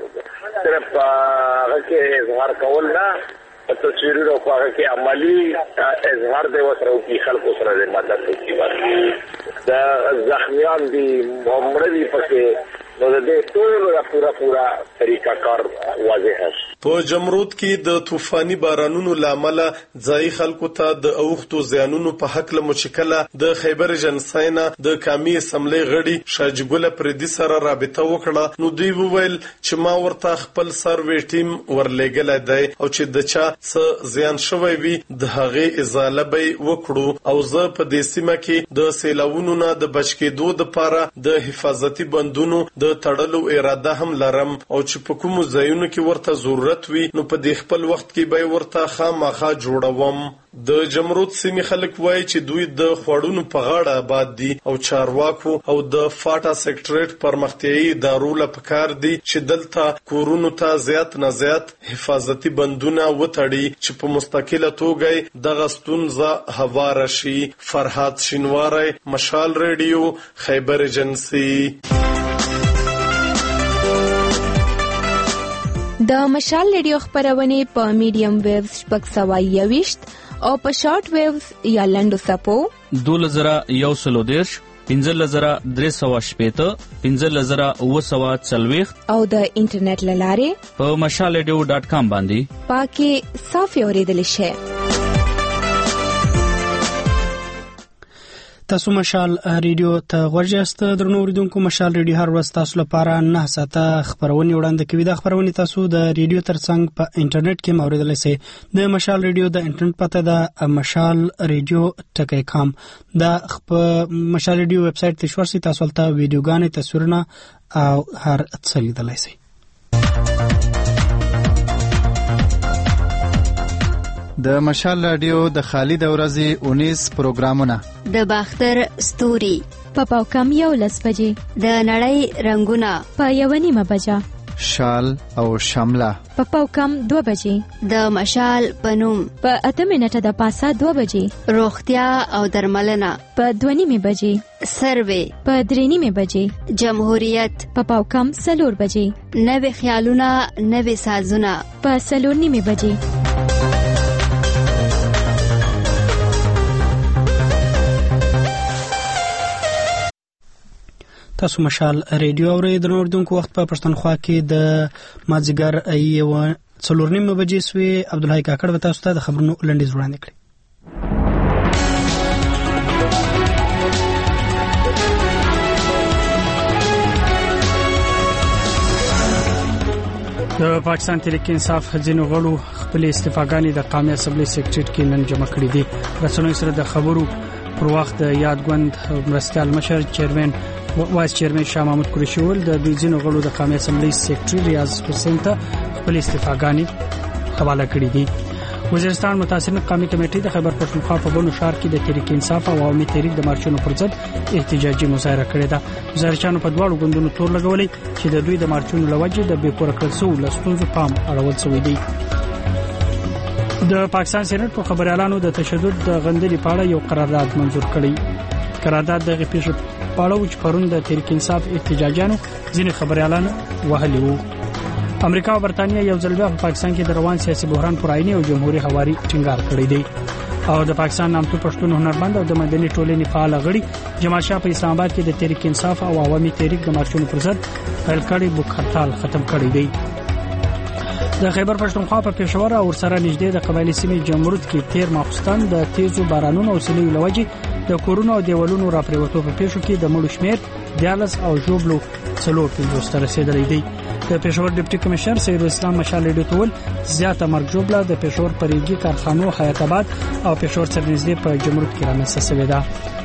صرف هغه کې اظهار کول نه په تصویرونو په هغه کې عملی اظهار دی وسره وکړي خلکو سره د مدد وکړي. د زخمیان دي عمر دي پکې نو د دې ټول پورا طریقہ کار واضح ہے. په جمرود کې د طوفاني بارانونو لامل ځای خلکو ته د اوختو زیانونو په حق له مشکله د خیبر ایجنسۍ نه د قومي اسمبلی غړي شاجګل پردي سره رابطه وکړه. نو دوی وویل چې ما ورته خپل سروې ټیم ورلېګل دی او چې د چا څه زیان شوی وي د هغه ازاله به وکړو او زه په دې سیمه کې د سیلاونو نه د بچ کېدو لپاره د حفاظتي بندونو د تړلو اراده هم لرم او چې په کوم ځایونو کې ورته ضرورت وي نو په دې خپل وخت کې به ورته خامخا جوړوم. د جمرود سیمې خلک وایي چې دوی د خوړونو په غاړه آباد دي او چارواکو او د فاټا سیکټریټ پرمختیایي ادارو له پکار دي چې دلته کورونو ته زیات نه زیات حفاظتي بندونه وتړي چې په مستقله توګه دغه ستونزه هواره شي. فرهاد شینواری، مشال ریډیو، خیبر ایجنسۍ. د مشال ریډیو خبرونه په میډیم ویوز 621 او په شارټ ویوز یا لنډو سپو 2130 15380 15940 او د انټرنیټ لاره په mashalradio.com باندې پاکي صافي اوریدل شي. تاسو مشال ریډیو ته ورجاست. درنو اوریدونکو، مشال ریډیو هر ورځ تاسو لپاره 9 ساعته خبرونه وړاندې کوي. دا خبرونه تاسو د ریډیو ترڅنګ په انټرنیټ کې اوریدلای شئ. د مشال ریډیو د انټرنیټ پته ده mashalradio.com. دا مشال ریډیو ویب سټ ته شورسي تاسو ته ویډیوګانې، تصویرونه او هر څه لیدلای شئ. د مشال رادیو د خالد ورځي 19 پروګرامونه، د باختر ستوري، په پاوکم 11 بجې، د نړۍ رنگونه په 1:30 بجه، شال او شمله په پاوکم 2 بجې، د مشال پنوم په 8 منټه د پاسه 2 بجې، روغتیا او درملنه په 2:30 بجې، سروې په 3:30 بجې، جمهوریت په پاوکم 4 بجې، نوې خیالونه نوې سازونه په 4:30 بجې. تاسو مشال ریډیو اورئ. د نوردونکو وخت په پښتونخوا کې د مازیګر 4:30 بجې سوی. عبدالحی کاکړ به تاسو ته د خبرونو لنډیز وړاندې کړي. د پاکستان تحریک انصاف ځینو غړو خپل استعفاګانې د قومي اسمبلی سیکریټریټ کې نن جمع کړې دي. رسنیو سره د خبرو پر وخت د یادګوند مرستیال مشر چیرمن وایس چیرمن شاه محمود قریشي ول د دوی ځینو غړو د قومي اسمبلی سیکریټری ریاض حسین ته خپل استعفاګانې حواله کړې دي. وزیرستان متاثرین قومي کمیټې د خیبر پښتونخوا په بونو ښار کې د تحریک انصاف او عوامي تحریک د مارچونو پر ضد احتجاجي مظاهره کړې ده. مظاهرچیانو په دواړو ګوندونو تور لګولې چې د دوی د مارچونو لوجه د بې پوره کړل شوو لستونزو پام اړول شوی دی. د پاکستان سېنات په خبريالانو د تشدد د غندنې په اړه یو قرارداد منزور کړی. قرارداد د پیښو په اړه چې پرون د تحریک انصاف احتجاجانو ځینې خبريالان وهلي وو. امریکا او برتانیې یو ځل بیا په پاکستان کې د روان سیاسي بحران پر عیني او جمهوریت حواري ټینګار کړی دی. او د پاکستان نامتو پښتون هنرمند او د مدني ټولنې فعال غړي جمال شاه په اسلام آباد کې د تحریک انصاف او عوامي تحریک د مارچونو پر ضد پیل کړي بوک هړتال ختم کړی دی. د خیبر پښتونخوا په پېښور او سره نږدې د قبایلی سیمې جمهوریت کې تیر ماخستان د تیزو بارانونو او سیلۍ لوجې د کورونو او دیوالونو راپریوتو په پیښو کې د مړو شمیر 14 او ژوبلو 450 ته رسیدلی دی. د پېښور ډیپټي کمشنر سید اسلام مشال ریډیو ټول زیاته مرګ جوړه د پېښور پریږي کارخانو حیات آباد او پېښور سره نږدې په جمهوریت کې رامنځته شوې ده.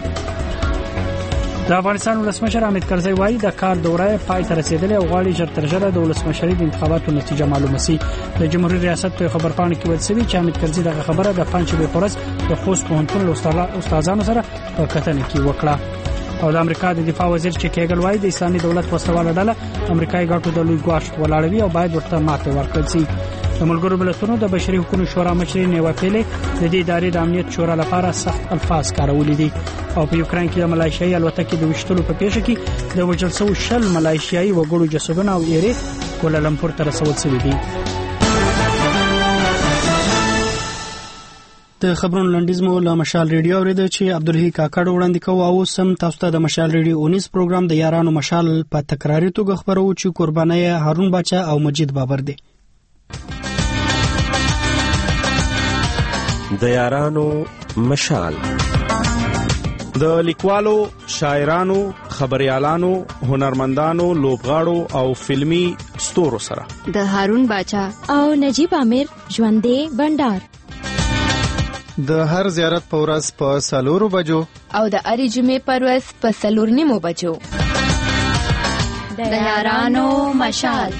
د افغانستان ولسمشر حامد کرزی وایي د کار دوره پای ته رسیدلې او غواړي ژر تر ژره د ولسمشرۍ د انتخاباتو نتیجه معلومه شي. د جمهوریت ریاست په خبرپاڼه کې ویل شوی چې حامد کرزی دغه خبره د پنځمې په ورځ د خوست پوهنتون استادانو سره په کتنه کې وکړه. او د امریکا د دفاع وزیر چې کېګل وایي د اسلامي دولت وسواله ډله امریکایي ګټو د لوی ګواښ ولاړوي او باید ورته ماته ورکړل شي. د ملګرو ملتونو د بشري حقوقو شورا مشر نیوا پیلې د دې ادارې د امنیت شورا لپاره سخت الفاظ کارولې دي. او په یوکرين کې د ملایشیایي الوتکې د وشتلو په پیښه کې د وژل شوو 10 ملایشیایي وګړو جسدونه او ایرې کولالمپور ته رسول شوي دي. د خبرونو لنډیز مو له مشال ریډیو اوریدل چې عبدالحی کاکړ وړاندې کوي او سم تاسو ته د مشال ریډیو 19 پروګرام د یارانو مشال په تکراری توګه خبرو چې قرباني هارون باچا او مجید بابر دي. د یارانو مشال د لیکوالو، شاعرانو، خبريالانو، هنرمندانو، لوبغاړو او فلمی ستورو سره د هارون باچا او نجیب عامر ژوندې بندر د هر زیارت په ورځ په 4 بجو او د اړې جمعې په ورځ په 4:30 بجو د یارانو مشال.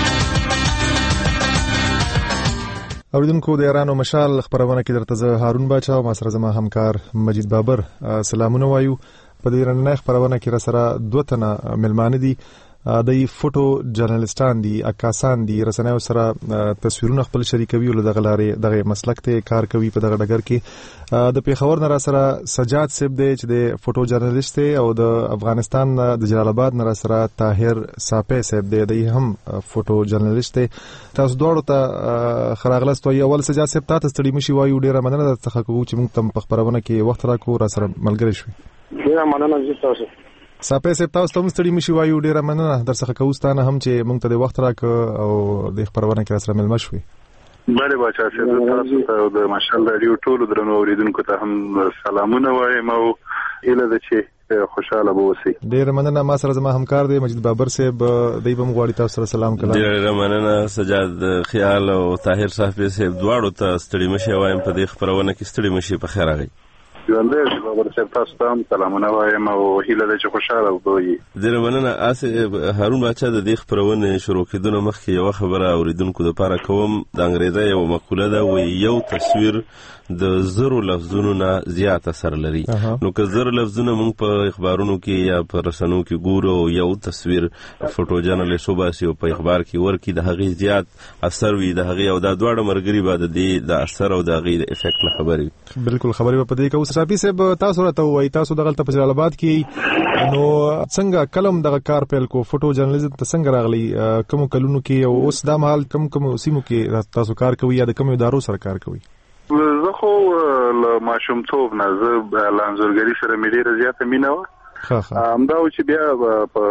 اوریدونکو د یارانو مشال خبرونه کې درته زه هارون باچا او ما سره زما همکار مجید بابر سلامونه وایو. په دې رننه خبرونه کې را سره دوه تنه ملمانه دي. د فوټو جرنالستان دي، عکاسان دي، رسنیو سره تصویرونه خپل شریکوي او دغه مسلک ته کار کوي په دغه ډګر کې. د پیښور نه را سره سجاد صاحب دی چې د فوټو جرنالست دی او د افغانستان د جلال آباد نه را سره طاهر صافی صاحب دی هم فوټو جرنالست دی. تاسو دوړو ته خراغلست او اول سجاد صاحب تاسو ستړي مشي وایو ډیره مننه درڅخه کوو چې موږ تم په خبرونه کې وخت راکو را سره ملګری شوي. ډیره مننه زه تاسو صافی صاحب تاسو ته ستړي مشي وایو ډیره مننه درڅخه کوو ستانه هم چې موږ ته د وخت راک او د خبرونه کې سره ملمه شوي. بله بچا چې تاسو ته د ماشال رادیو ټولو درنو اوریدونکو ته هم سلامونه وایم او اله د چې خوشاله اوسئ. ډیره مننه. ما سره زما همکار دی مجید بابر صاحب دی بم غواړي تاسو سره سلام کړم. ډیره مننه سجاد خیال او طاهر صاحب صاحب دواړو ته ستړي مشي وایم په دې خبرونه کې ستړي مشي په خیر راغی. ژوندې بابر صاحب تاسو ته سلامونه وایم او هیله ده چې خوشاله وي. ډېره مننه. هارون باچا د دې خپرونې شروع کېدو مخکې یو خبره اوریدونکو لپاره کوم. د انګریزي یو مقوله ده وایي یو تصویر د زرو لفظونو نه زیات اثر لري. نو که زر لفظونه موږ په اخبارونو کې یا په رسنیو کې ګورو یو تصویر فوټو جرنالیست وباسي او په اخبار کې ورکړي د هغې زیات اثر وي د هغې او دا دواړه ملګري به د دې د اثر او د هغې د افیکټ نه خبرې وي. بالکل خبرې به په دې کوو. شافي صاحب تاسو راته وایي تاسو دغلته په جلال آباد کې نو څنګه کلم دغه کار پیل کو فوټو جرنالیزم ته څنګه راغلی کوم کلونو کې او اوس دا مهال کوم سیمو کې تاسو کار کوي یا د کوم ادارو سره کار کوي؟ زه خو له ماشومتوب نه زه له انځورګري سره مې ډېره زیاته مینه وه. همدا و چې بیا په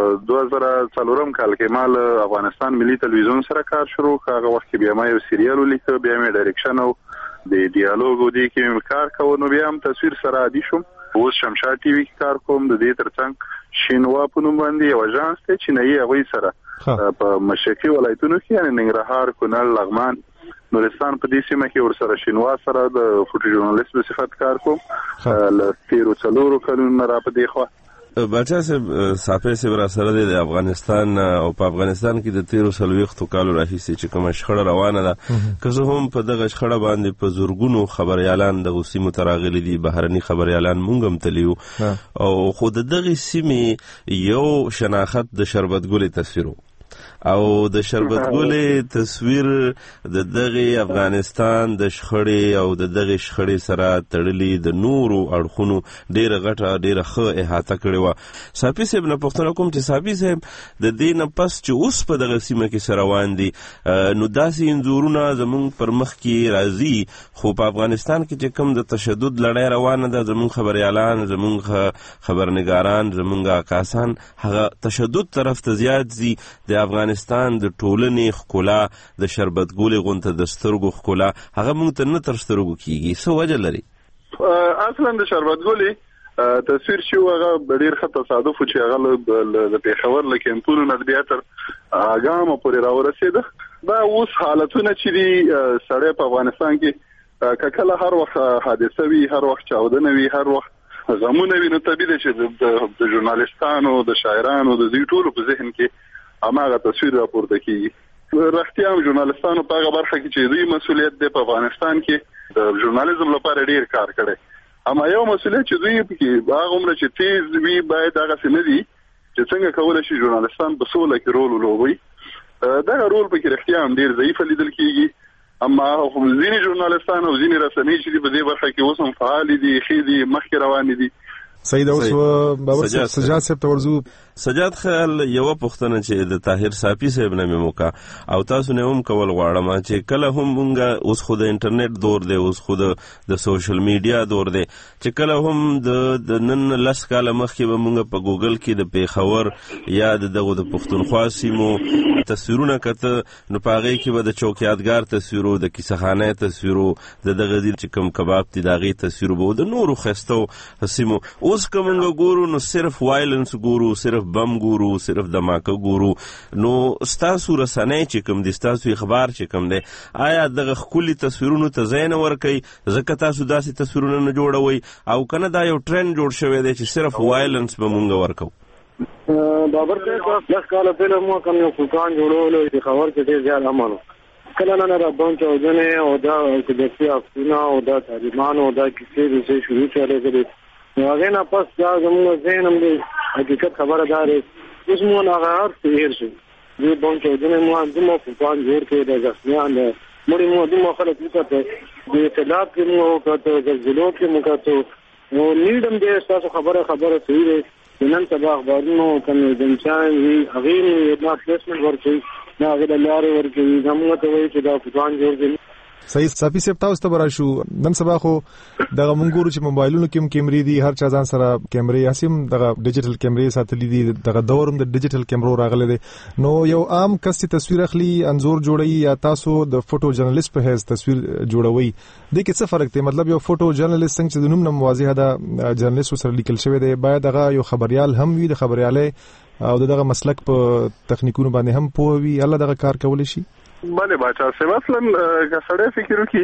2004 کال کې ما له افغانستان ملي تلویزیون سره کار شروع کړ. هغه وخت کې بیا ما یو سیریال ولیکه، بیا مې ډایرکشن او د ډیالوګ او دې کې مې کار کوو. نو بیا هم تصویر سره عادي شوم. اوس شمشاد ټي وي کې کار کوم. د دې ترڅنګ شینوا په نوم باندې یو اژانس دی چې نه یې هغوی سره په مشرقي ولایتونو کې یعنې ننګرهار، کونړ، لغمان، نورستان په دې سیمه کې ورسره شینوا سره د فوټو ژورنالیست په صفت کار کوم. له 13 کلونو را په دې خوا باچا صاحب صافی صاحب را سره د افغانستان او په افغانستان کې د 13 کالو راهیسې چې کومه شخړه روانه ده که زه هم په دغه شخړه باندې په زورګونو خبريالان دغه سیمو ته راغلي دي، بهرني خبريالان مونږ هم تلیو او خو د دغه سیمې یو شناخت د شربت ګلې تصویرو او د شربت ګلې تصویر د دغه افغانستان د شخړې او د دغه شخړې سره تړلې د نورو اړخونو ډېره غټه ډېره ښه احاطه کړې وه. صافي صاحب نه پوښتنه کوم چې صافي صاحب د دې نه پس چې اوس په دغه سیمه کې سره روان دي نو داسې انځورونه زموږ پر مخ کې راځي، خو په افغانستان کې چې کوم د تشدد لړۍ روانه ده زموږ خبريالان، زموږ خبرنګاران، زموږ عکاسان هغه تشدد طرف ته زیات ځي. د افغانستان د ټولنې ښکلا د شربت ګولې غونته د سترګو ښکلا هغه موږ ته نه تر سترګو کیږي. څه وجه لري؟ اصلا د شربت ګولې تصویر چې هغه ډېر ښه تصادف و چې هغه د پېښور له کیمپونو نه بیا تر اګامه پورې راورسېده. دا اوس حالتونه چې دي سړی په افغانستان کې کله هر وخت حادثه وي، هر وخت چاودنه وي، هر وخت غمونه وي، نو طبیعي ده چې د ژورنالیستانو، د شاعرانو، د دوی ټولو په ذهن کې هماغه تصویر راپورته کیږي. رښتیا هم ژورنالیستانو په هغه برخه کې چې دوی مسؤلیت دی په افغانستان کې د ژورنالیزم لپاره ډیر کار کړی. اما یو مسؤلیت چې دوی پکې هغه عمره چې تیز وي باید هغه څه نه دي چې څنګه کولی شي ژورنالیستان په سوله کې رول ولوبوي. دغه رول پکې رښتیا هم ډیر ضعیف لیدل کیږي. اما ځینې ژورنالیستان او ځینې رسنۍ چې په دې برخه کې اوس هم فعال دي، ښې دي، مخکې روان دي. سید اوس بابر سجاد صاحب ته ورځو. سجاد خیال یو پوښتنه چې د طاهر صافي صاحب نه مې موکا او تاسو نه هم کول غواړم چې کله هم مونږه اوس خو د انټرنیټ دور دی، اوس خو د سوشل میډیا دور دی، چې کله هم د نن لس کاله مخکې به مونږ په ګوګل کې د پیښور یا دغه د پښتونخوا سیمو تصویرونه کته نو په هغې کې به د چوکیادګار تصویرو، د کیسهخانه تصویرو، د دغه چې کوم کباب دي د هغې تصویرو به د نورو ښایستو سیمو. اوس که مونږ ګورو نو صرف وایلنس ګورو، صرف بم ګورو، صرف دماکه ګورو. نو ستاسو رسنۍ چې کوم دي، ستاسو اخبار چې کوم دی، آیا دغه ښکلي تصویرونو ته ځای نه ورکوي ځکه تاسو داسې تصویرونه نه جوړوئ او که نه دا یو ټرند جوړ شوی دی چې صرف وایلنس به مونږ ورکو؟ بابر صاحب 10 کاله پهله مو کوم یو فلکان جوړولو چې خبر کې ډېر زیات امانو کله نه را باندې چاودنې او دا کډسي افسونه او دا طالبان او دا کیسې د شروع چلے هغه نه پس دا زموږ ذهن هم دی حقیقت خبره داري اوس مو نه هغه تیر شي دې باندې چاودنې مو هم په پلان جوړ کې د ځخمیان مړي مو د خلک وکړه د اطلاعات کې مو وکړه د زلزلو کې مو وکړه نو نیډم دې تاسو خبره صحیح ده نن سبا اخبارونو کوم د انسان هغه نه پلیسمنت ورکړي نه هغه لارې ورکړي زموږ ته وایي چې دا پلان جوړ کړي. صحیح صافي صاحب تاسو ته براشو نن سبا خو دغه مونږ چې موبایلونو کې کیمرې دي، هر چا ځان سره کیمرې اسیم دغه ډیجیټل کیمرې ساتلې دي، دغه دورم د ډیجیټل کیمرو راغله دي. نو یو عام کس تصویر اخلي، انزور جوړوي یا تاسو د فوټو جرنالیست په حیث تصویر جوړوي، د کې څه فرق دی؟ مطلب یو فوټو جرنالیست څنګه چې د نوم نه واضح ده جرنالیست سره لیکل شوی دی، باید هغه یو خبريال هم وي، د خبرياله او دغه مسلک په تخنیکونو باندې هم پوه وي، الله دغه کار کولی شي. بله باچا صاحب اصلا که سړی فکر وکړي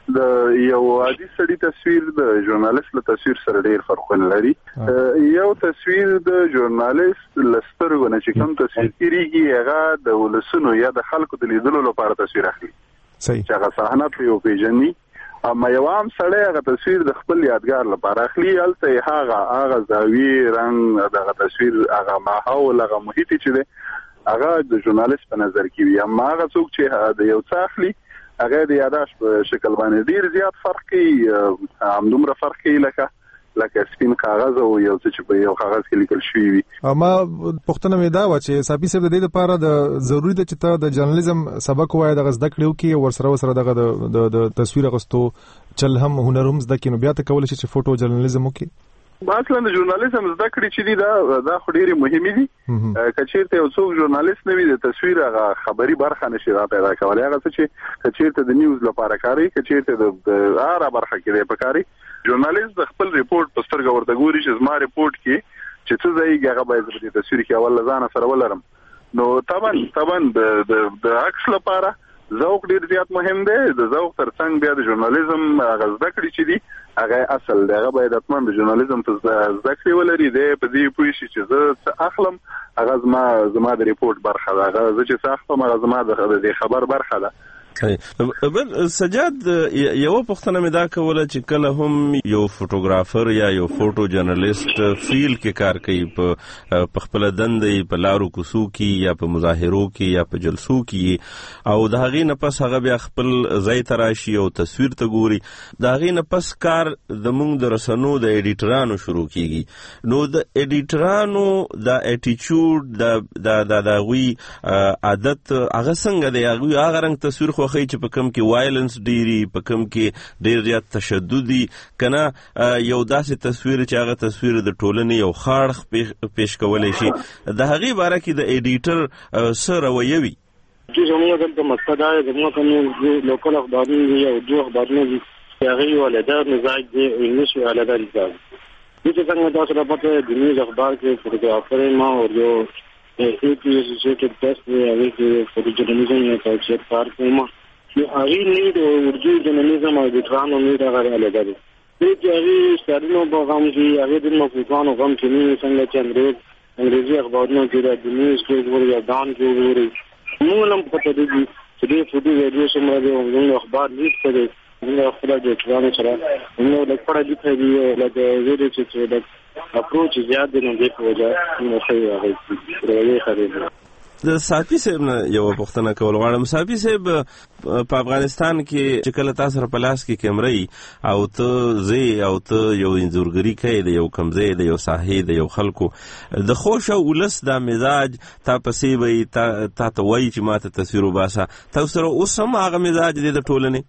د یو عادي سړي تصویر د ژورنالیست له تصویر سره ډیر فرقونه لري. یو تصویر د ژورنالیست لسترګو نه چې کوم تصویر کیږي هغه د ولسونو یا د خلکو د لیدلو لپاره تصویر اخلي چې هغه صحنه په پیژني. اما یو عام سړی هغه تصویر د خپل یادګار لپاره اخلي. هلته هغه زاویه رنګ دغه تصویر هغه ماحول هغه محیط چې دی هغه د ژورنالیست په نظر کې وي. اما هغه څوک چې د یو څه اخلي هغه د یاداشت په شکل باندې ډیر زیات فرق کوي، همدومره فرق کوي لکه سپین کاغذ او یو څه چې په یو کاغذ کې لیکل شوی وي. اما پښتنه مې دا و چې صاحب صاحب د دې لپاره د ضروري ده چې ته د جرنالیزم سبق وایې د زده کړو کې ورسره دغه د تصویر غستو چل هم هنر هم زده کینو بیا ته کول شي چې فوټو جرنالیزم وکړي. اصلا د ژورنالیزم زده کړې چې دي دا خو ډېرې مهمې دي. که چېرته یو څوک ژورنالیست نه وي د تصویر هغه خبري برخه نشي را پیدا کولی. هغه څه چې که چېرته د نیوز لپاره کاري، که چېرته د هره برخه کې دی پکاري، ژورنالیست د خپل ریپورت په سترګه ورته ګوري چې زما ریپورت کې چې څه ځایږي هغه باید په دې تصویر کې اول ځان سره ولرم. نو طبعا د عکس لپاره ذوق ډیر زیات مهم دی. د ذوق ترڅنګ بیا د ژورنالیزم هغه زده کړې چې دي هغه اصل دی. هغه باید حتما د ژورنالیزم ته زده کړې ولري. دی په دې پوه شي چې زه څه اخلم هغه زما د ریپورت برخه ده، هغه زه چې څه اخلم هغه زما د خبر برخه ده. بل سجاد یو پښتنه مې دا کوله چې کله هم یو فوټوګرافر یا یو فوټو جرنالیست فیلډ کې کار کوي په خپل دندې په لارو کوڅو کې یا په مظاهرو کې یا په جلسو کې او د هغې نه پس هغه بیا خپل ځای ته راشي او تصویر ته ګوري، د هغې نه پس کار زموږ د رسنو د ایډیټرانو شروع کیږي. نو د ایډیټرانو د اټیچیوډ د هغوی عادت هغه څنګه دی؟ هغه رنګ تصویر خوښي چې په کوم کې وایلنس ډیری، په کوم کې ډیر زیات تشددي کنه یو داسې تصویر چې هغه تصویر د ټولنې یو خاړ پیش کولای شي. د هغې باره کې د ایډیټر څه رویه وي؟ چې زموږ دلته مقصد دی زموږ کوم لوکل اخبارونه دي او دوه اخبارونه دي هغه ولدا مزاج دی انګلیش ولدا مزاج دي چې څنګه تاسو راپته د نیوز اخبار کې فوټوګرافر ما او یو ایپیسوډ ټیسټ دی هغه کې فوټو جرنالیزم یې تاسو کار کوم. نو هغه نیډ اردو جرنالیزم او د ټرانو نیډ هغه ولدا دي. چې هغه ستارونو په غام کې هغه د مفهومونو غام کې نه څنګه چې انګریزي اخبارونه کې د نیوز کې وریا دان کې وري موږ هم پته دي چې د فوټو ویډیو سره د اخبار لیک کړي موږ خپل د ټرانو سره موږ د پړه دي ته د ویډیو چې د اپروچ زیات نه دی په وجه نو خو هغه خبره د صافي صاحب نه یو پوښتنه کول غواړم. صافي صاحب په افغانستان کې چې کله تاسو سره په لاس کې کیمرې او ته یو انځورګري کوي د یو کمزې د یو ساحې د یو خلکو د خوش او ولس د مزاج تا پسې وي تا ته وایي چې ما ته تصویر وباسه، تاسو سره اوس هم هغه مزاج دی د ټولنې؟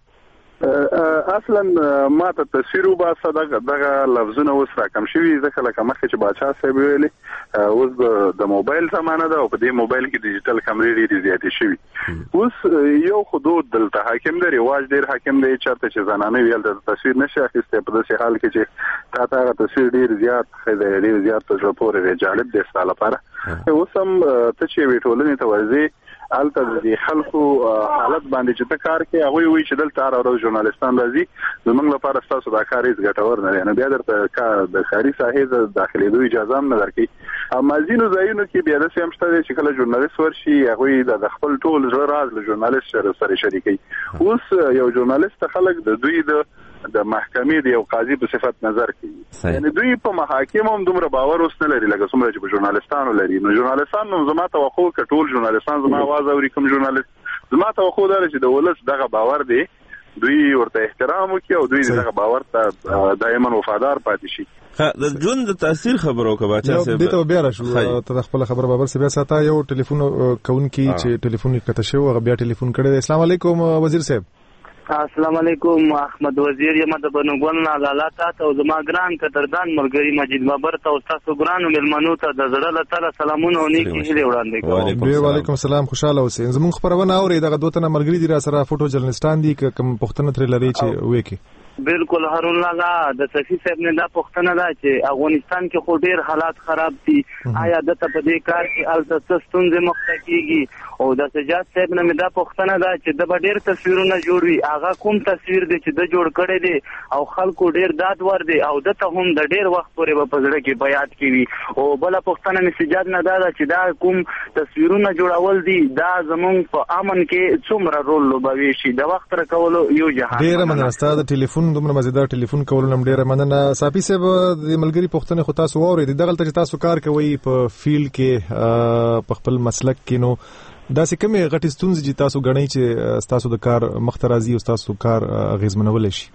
اصلا ما ته تصویر وباسه دغه لفظونه اوس راکم شوي ځکه لکه مخکې چې باچا صاحب ویلي اوس د موبایل زمانه ده او په دې موبایل کې ډیجیټل کیمرې ډېرې زیاتې شوي. اوس یو حدود دلته حاکم دی، رواج ډېر حاکم دی چېرته چې زنانه ویل د تصویر نشي اخیستی په داسې حال کې چې تا ته هغه تصویر ډېر زیات ښه دی، ډېر زیات په زړه پورې دی، جالب دی ستا لپاره. اوس هم ته چې یوې ټولنې ته ورځې هلته د خلکو حالت باندې چې ته کار کوې هغوی وایي چې دلته هره ورځ ژورنالستان راځي زموږ لپاره ستاسو دا کار هېڅ ګټور نه دی، نو بیا درته د ښاري ساحې د داخلېدو اجازه هم نه درکوي. اما ځینو ځایونو کې بیا داسې هم شته دی چې کله ژورنالست ورشي هغوی د خپل ټول زړه راز له ژورنالست سره شریکوي. اوس یو ژورنالست ته خلک د دوی د محکمې د یو قاضي په صفت نظر کوي، یعنی دوی په محاکم هم دومره باور اوس نه لري لکه څومره چې په ژورنالستانو لري. نو ژورنالستان نو زما توقع که ټول ژورنالستان زما آواز اوري کوم ژورنالست زما توقع دا چې د ولس دغه باور دی دوی ورته احترام وکړي او دوی دغه باور ته دایما وفادار پاتې شي. د ژوند د تاثیر خبرو کوي بچا صاحب دې ته بیا راشو ته خپل خبر بابر سی بیا ساته یو ټلیفون کون کی چې ټلیفون کته شو هغه بیا ټلیفون کړی. السلام علیکم وزیر صاحب. السلام علیکم احمد وزیر یم د بنوګل نه عدالت ته او زما ګران قدردان ملګری مجید بابر ته او تاسو ګرانو ملمنو ته د زړه له تله سلامونه او نیکی هیلې وړاندې کوم. وعلیکم السلام، خوشاله اوسئ. زموږ خبرونه اوري دغه دوه تنه ملګری دي را سره فوټو جرنالستان دي کوم پښتنه تر لري چې وکی بالکل هارون لالا د صفی صاحب نه دا پښتنه ده چې افغانستان کې خو ډیر حالات خراب دي. آیا د ته په دې کار کې الته ستونزې مخ ته کیږي او د سجاد صاحب نه مې دا پوښتنه ده چې د ډېر تصویرونه جوړوي هغه کوم تصویر دی چې د جوړ کړی دی او خلکو ډېر داد ور دی او دته هم د ډېر وخت پورې په زړه کې بیات کوي او بل پوښتنه مې سجاد نه ده چې دا کوم تصویرونه جوړول دي دا زمونږ په امن کې څومره رول لوبوي شي د وخت راکولو یو جهان. ډېر مننه ستاسو د ټلیفون دومره مزیدار ټلیفون کولو نم ډېر مننه. صافي صاحب د ملګری پوښتنه خو تاسو واورئ دغه چې تاسو کار کوي په فیلډ کې په خپل مسلک کې نو دا څه کومه غټي ستونزې چې تاسو غنئ چې تاسو د کار مخترازي او تاسو کار غیزمنول شي؟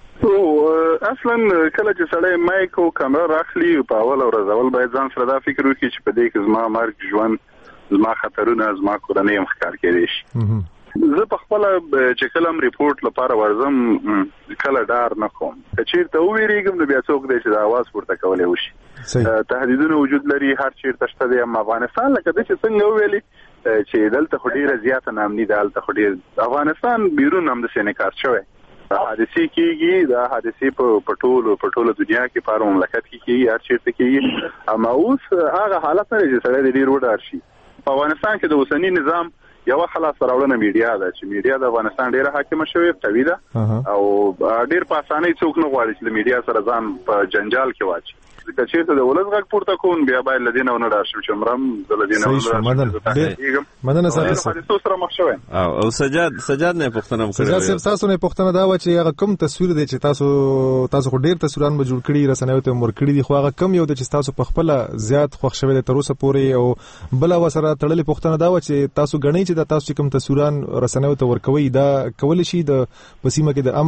اصلا کله چې سړی مایک او کیمرا راخلي په اول ورځ اول باید ځان سره دا فکر وکړي چې په دې کې زما مرګ ژوند زما خطرونه زما کورنۍ هم ښکار کېدی شي. زه په خپل چې کلم ریپورت لپاره ورزم کله ډار نه کوم چې چیرته ویریږم نو بیا څوک دی چې د आवाज پورته کولای وشي. تهدیدونه وجود لري هر چیرته شته دی افغانستان لکه د چې څنګه ویلي چې دلته خو ډیره زیاته نامني ده دلته خو ډیر افغانستان بیرون هم د سینکار شوی حادثه کیږي دا حادثه په ټولو دنیا کې په مملکت کې کیږي هر چیرته کیږي اما اوس هغه حالت نه چې سړی ډیر وډار شي. په افغانستان کې د اوسنی نظام یو خلاص راوړنه میډیا ده چې میډیا د افغانستان ډیره حاکمه شوې قوي ده او ډیر په اسانۍ څوک نه غواړي چې د میډیا سره ځان په جنجال کې واچي. ځکه چې ته د ولس غږ پورته کوون بیا باید لدینه ونه راشم چې عمرم د لدینه ونه مدنه سره مخ شوم. او سجاد نه پوښتنه وکړه. سجاد تاسو نه پوښتنه دا و چې هغه کوم تصویر دی چې تاسو خو ډیر تصویران به جوړ کړي رسنیو ته مور کړی دي خو هغه کم یو د چې تاسو په خپل زیات خوښ شوی د تر اوسه پورې او بل وسره تړلې پوښتنه دا و چې تاسو غنئ چې د تاسو کوم تصویران رسنیو ته ورکوي دا کول شي د پسیمه کې د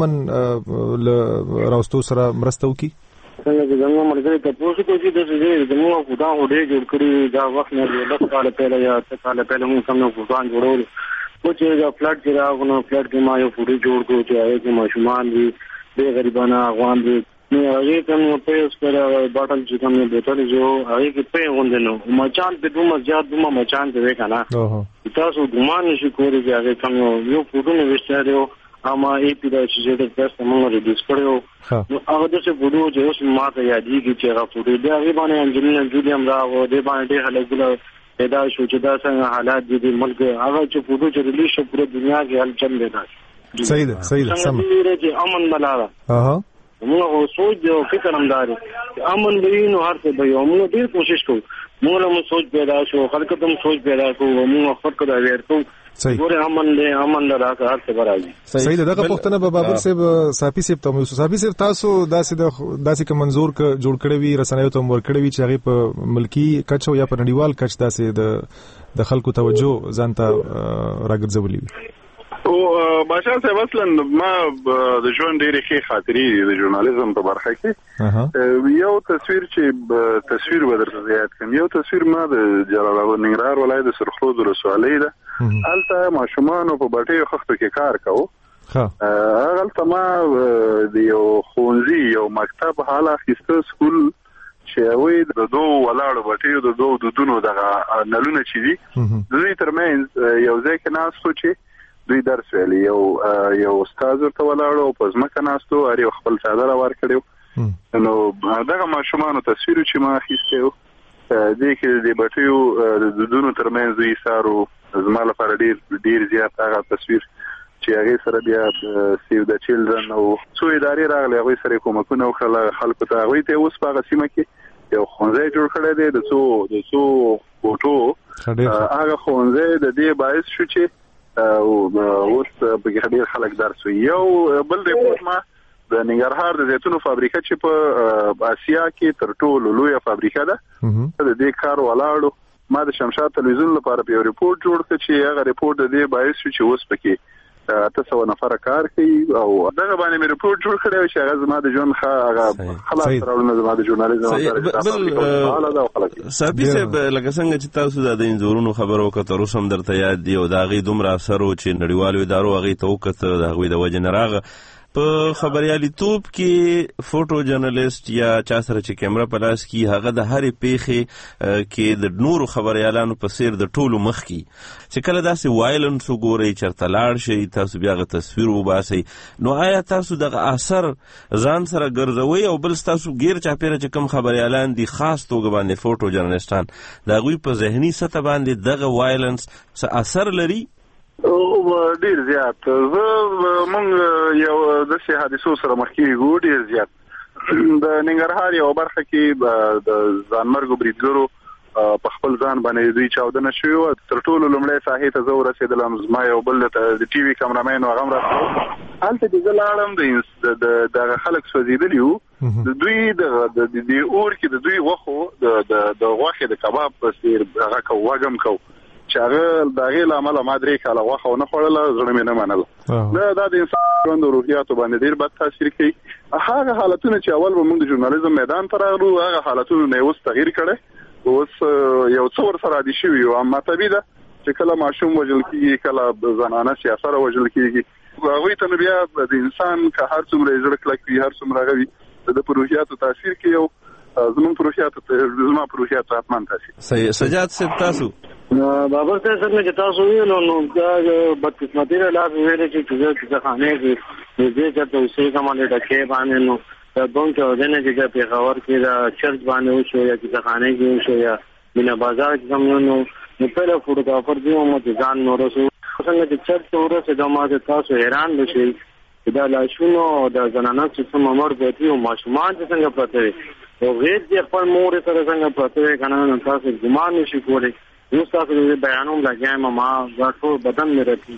امن راوستو سره مرسته وکړي. څنګه چې زموږ مرګري ته پوښتنه کوي د دې زموږ خدا هډې جوړ کړی دا وخت نه د کال پهله یا کال پهله موږ کوم فوټان جوړول او چې دا فلټ چې راغونو فلټ کې ما یو فوټي جوړ کړو چې هغه کې ماشومان دي د غریبانو افغان دي نو هغه کوم په سپر باټل چې کوم بوتل جو هغه کې په غوندنو مچان په دوه زیات دوه مچان دی کنه تاسو ګمان نشئ کولای چې هغه کوم یو فوټو نه وشته اما ای پی دا چې د پرست موږ ریډیوس کړو نو هغه د څه بډو چې اوس ماته یادېږي چې هغه فوټو دی هغه باندې انجلینا جولی هم راغو دی باندې هلګل پیدا شو چې دا څنګه حالات دي د ملک هغه چې فوټو چې ریلیز شو پوره دنیا کې هلچل دی دا صحیح ده سم چې امن ملاره موږ سوچ او فکر هم داري امن به نو هر څه به موږ ډیر کوشش کوو موږ هم سوچ پیدا شو خلک هم سوچ پیدا کوو موږ خپل کړه ورته ګوره امن راکه هر څه برابر صحیح ده. دغه پوښتنه به بابر صاحب صافي صاحب ته صافي صاحب تاسو داسې کوم منظور جوړ کړی وي رسنیو ته ور کړی وي چې هغه په ملکی کچ یا په نړیوال کچ داسې د خلکو توجه ځانته راګرځولي وي. او باشا صاحب اصلا ما د ژوند ډېرې ښې خاطرې د ژورنالیزم په برخه کې یو تصویر به درته زیات کړم. یو تصویر ما د جلال آباد ننګرهار ولایت د سرخرود ولسوالۍ ده هلته ماشومانو په بټیو خښتو کې کار کوو هلته ما د یو ښوونځي یو مکتب حال اخیسته سکول چې هغوی د دوه ولاړو بټیو د دوه دودونو دغه نلونه چې دي د دوی ترمنځ یو ځای کې ناست و چې دوی درس ویلي یو استاد ورته ولاړو او په ځمکه ناستو هر یو خپل څادر ور کړی نو دغه ماشومانو تصویر چې ما اخیستی و دې کې د بټیو د دودونو ترمنځ دوی سارو زما لپاره ډیر زیات هغه تصویر چې هغې سره بیا سیو د چلډرن او څو ادارې راغلې هغوی سره یې کومکونه وکړل خلکو ته هغوی ته اوس په هغه سیمه کې یو ښوونځی جوړ کړی دی د څو کوټو هغه ښوونځی د دې باعث شو چې اوس په ډېر خلک درس وي. یو بل ریپورت ما د ننګرهار د زیتونو فابریکه چې په آسیا کې تر ټولو لویه فابریکه ده د دې کار ولاړو ما د شمشاد تلویزیون لپاره یو ریپورت جوړ کړ چې هغه ریپورت د دې باعث شو چې اوس پکې 800 نفر کار کوي او دغه باندې مې ریپورت جوړ کړی چې هغه زما د ژوند هغه خلاص راوړنه زما د ژورنالیزم سره صافي صاحب لکه څنګه چې تاسو د انځورونو خبرو کتر اوسم درته یاد دی او دا غي دومره اثر او چې نړیوالو ادارو غي ته وکړه دا غوي د وجه نه راغ په خبرياليتوب کې فوټو جرنالست یا چا سره چې کیمرا په لاس کې هغه د هرې پیښې کې د نورو خبريالانو په څیر د ټولو مخ کې چې کله داسې وایلنس وګورئ چرته لاړ شي تاسو بیا غو تصویر وباسئ نو آیا تاسو دغه اثر ځان سره ګرځوي او بل تاسو غیر چاپیره چې کوم خبريالان دي خاص توګه باندې فوټو جرنالستان دا غوي په ذهني سطح باندې دغه وایلنس څه اثر لري؟ ډیر زیات مونږ یو د شي حادثو سره مخ کېږو ډیر زیات د ننګرهار یو برخه کې د ځانمرګ بریدګرو په خپل ځان باندې دوی چاودنه شوی و تر ټولو لومړی ساحې ته زه ورسېدلم زما یو بل د ټي وي کامرامین هغه هم راغلی هلته چې زه لاړم دغه خلک سوځېدلي وو د دوی د اور کې د دوی غوښو د غوښې د کباب په څېر هغه وږم کو چې هغه د هغې له امله ما 3 کاله غوښه ونه خوړله زړه مې نه منله دا د انسان ژوند او روحیاتو باندې ډېر بد تاثیر کوي هغه حالتونه چې اول به موږ د ژورنالیزم میدان ته راغلو هغه حالتونه نه اوس تغییر کړی اوس یو څه ورسره عادي شوي یو مطلبي ده چې کله ماشوم وژل کېږي کله زنانه سیاسره وژل کېږي هغوی ته نو بیا د انسان که هر څومره یې زړه کلک وي هر څومره هغه وي د په روحیاتو تاثیر کوي او زما په روحیاتو حتما تاثیر سجاد صاحب تاسو بابر صاحب څنګه چې تاسو ویلو نو دا بدقسمتي نه لاس ویلې چې کله خانه کې دې چې اوسې کومه ډکه باندې نو دا دوم چې ودنه چې په خبر کې دا چرچ باندې وشو یا چې خانه کې وشو یا مینا بازار کې کوم نو په له فوټوګرافر دی مو ځان نورسو څنګه چې چرچ ورسې دا ما تاسو حیران بشئ دا لاشونو د زنانه چې څومره مړ بوتي او ماشومان چې څنګه پراته وي او غیر دې خپل مور سره څنګه پراته وي کنه نو تاسو ګمان نشئ کولی یو تاسو د بیانوم لګایم ما ټول بدن مې راځي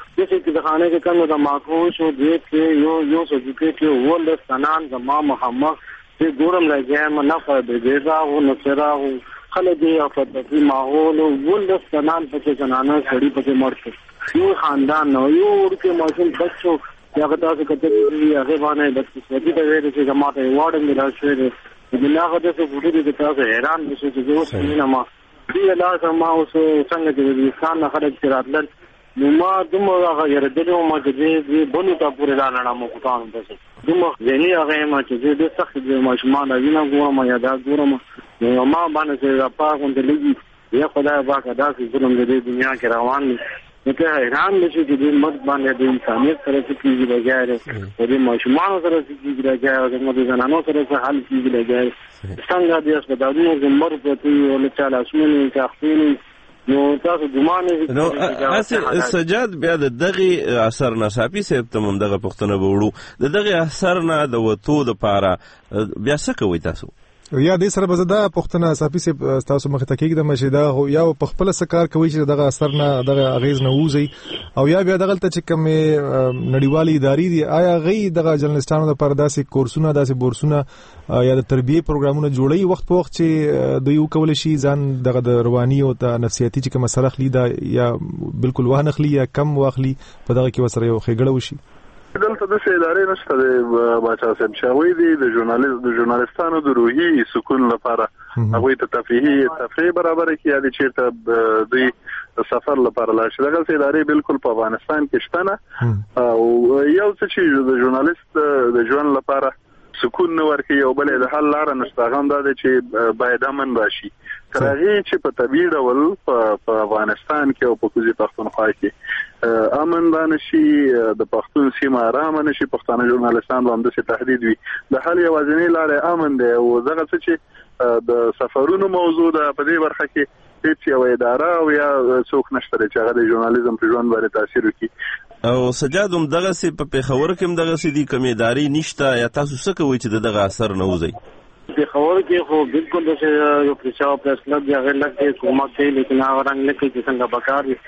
چې د خانه کې کوم د ماکو شو دې کې یو څه کې ول سنان زما محمد چې ګورم لګایم نه په دې دا او نصرا او خلک یې افدتي ماحول ول سنان په جنانه سړي په مرته یو خاندان نو یو ورته ماشوم بچو هغه تاسو کته هغه باندې د سپېڅلي د ویل چې زماته ایوارډ مې راځي د نه غوډه څه وګړي د تاسو حیران بشئ چې اوس نه ما دې لازم ما اوس څنګه د انسان نه خلک راتلل نو ما دومره هغه يردلو ما دې بونو ته پورې لاړم مو کوتان بس دومره ځنی هغه ما چې دې سخت دې ماشومان وینا ګورم یا دا ګورم نو ما باندې چې راپاغون دې لګي یا خدای پاک دا چې ظلم دې دنیا کې روان دي نو ته حیران نشې چې دې مرګ باندې د انسانیت سره څه کیږي لګیاره د ماشومان سره څه کیږي لګیاره د زنانو سره څه حل کیږي لګیاره څنګه دې اسپیټالونو کې مرګ پروت او له چاله اسمنه تخفین نو تاسو ګمان نو اصل سجاد بیا د دغه اثر نصابي سیب ته مونږ دغه پښتنه وړو د دغه اثر نه د وته د پاره بیا څه کوي تاسو یا دې سره به دا پښتنه صافي سي تاسو مخ ته کېږي د مشیدا یا په خپل سکار کوي چې دغه اثر نه دغه اغیز نه وځي او یا بیا دغه ته چې کوم نړیوالي ادارې دي آیا غي دغه جرنالستانو لپاره داسې کورسونه داسې بورسونه یا د تربیه پروګرامونه جوړي وخت په وخت چې دوی وکول شي ځان دغه د رواني او د نفسیاتي چې کوم سره خلی دا یا بالکل واه نخلی یا کم واخلي په دغه کې وسره یو خېګړه وشي دلته د ادارې نشته د باچا صاحب شاوی دي د ژورنالستانو د روحي سکون لپاره هغه ته تفریح برابر کی یادي چیرته دوی سفر لپاره لا شي دغه ادارې بالکل په افغانستان کې شته نه او یو څه چې د ژورنالست د ژوند لپاره سکون نه ورکي او بل د حل لار نشته غم دا چې باید امن راشي ترغه چې په طبيعي ډول په افغانستان کې او په کوزي پښتونخوا کې امن نشي د پښتون سیمه آرام نشي پښتانه ژورنالستان باندې څه تهدید وي د حل یوازینی لار امن دی او دغه څه چې د سفرونو موضوع ده په دې برخه کې هیڅ یو اداره او یا څوک نشته چې هغه د ژورنالیزم په ژوند باندې تاثیر وکړي او سجاد هم دغه سي په پیښور کې هم دغه سي دي کمیداري نشته یا تاسو څه کوئ چې دغه اثر نه وځي پیښور کې خو بالکل د یو پرچاو پرس کلب دی هغه لکه کومه کوي لیکن هغه رنګ لکه چې څنګه بکار دي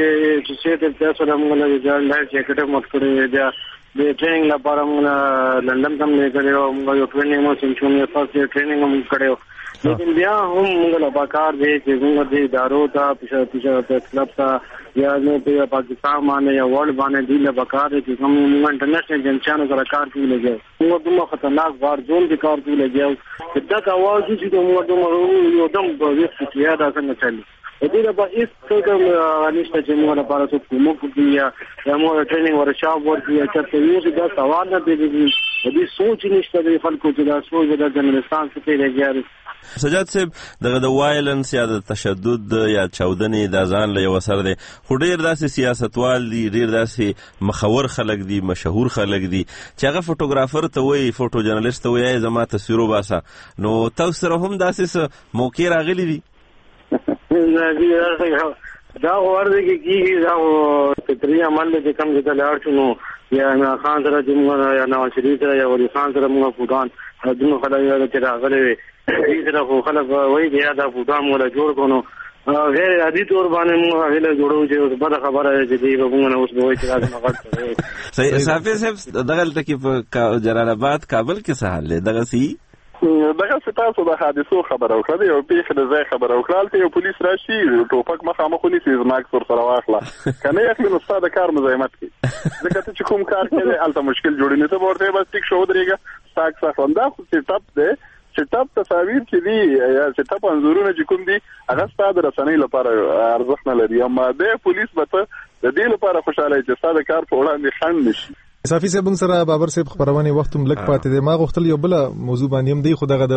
چې د تاسو موږ له ځان لا جیکټ مت کړی دی د ټریننګ لپاره موږ لندن ته نه کړو موږ یو ټریننګ مو سنچونی فاست ټریننګ موږ کړو لیکن بیا هم موږ له بکار دی چې موږ د ادارو ته پښه کلب ته یا نو په پاکستان باندې یا ورلد باندې دی له بکار دی چې موږ انټرنیشنل جنچانو سره کار کوي لګي موږ دومره خطرناک وار زون کې کار کوي لګي دا کاوه چې موږ دومره یو دم په وخت کې دا څنګه چلی دې لپاره هیڅ څه نشته چې موږ لپاره څه کومو کوي یا موږ ټریننګ ورشاپ ورکړي چې یو دا سوال نه دی دې سوچ نشته د خلکو چې دا سوچ د جنرالستان څخه لګیاري. سجاد صاحب دغه د وایلنس یا د تشدد یا چاودنې د ځان له یو سره دی خو ډیر داسې سیاستوال دي ډیر داسې مخور خلک دي مشهور خلک دي چې هغه فوټوګرافر ته وایي فوټو جرنالست ته وایي زما تصویر وباسه نو تاسو سره هم داسې موقع راغلی دي؟ دا ورته کیږي دا فطري عمل دې کوم ځای ته لاړ شو نو یا عمران خان سره چې موږ یا نواز شریف سره یا ولی خان سره موږ فوټان دغه خلک چې راغلي دې سره خو خلک وایي بیا دا فوټان موږ جوړ کړو غیر عادي تور باندې موږ هله جوړو چې بده خبره ده چې موږ نه اوس به وایي چې راځم غلط صحیح صافي صاحب دغه تکي په جلال آباد کابل کې څه حال دی دغه سي دغه ستاسو د حادثو خبر او کړی او پیښه د ځای خبر او کړل ته یو پولیس راشي ټوپک مخامخ ونیسي زماک سره واخله کنه یې نو ستاسو کار مزاحمت کوي ځکه چې کوم کار کوي البته مشکل جوړی نه ته ورته بس ټیک شو درېګه ساک څخه دا خو سیټاپ دی سیټاپ تصاویر چې دی یا سیټاپ انزورونه چې کوم دی هغه ستاسو رسنۍ لپاره ارزښت نه لري اما د پولیس به د دې لپاره خوشاله چې ستاسو کار په وړاندې خنډ نشي. صافي صاحب سره بابر صاحب خبرونه وخت هم لګ پاتې دی ما غوښتل یو بل موضوع باندې هم دی خو دغه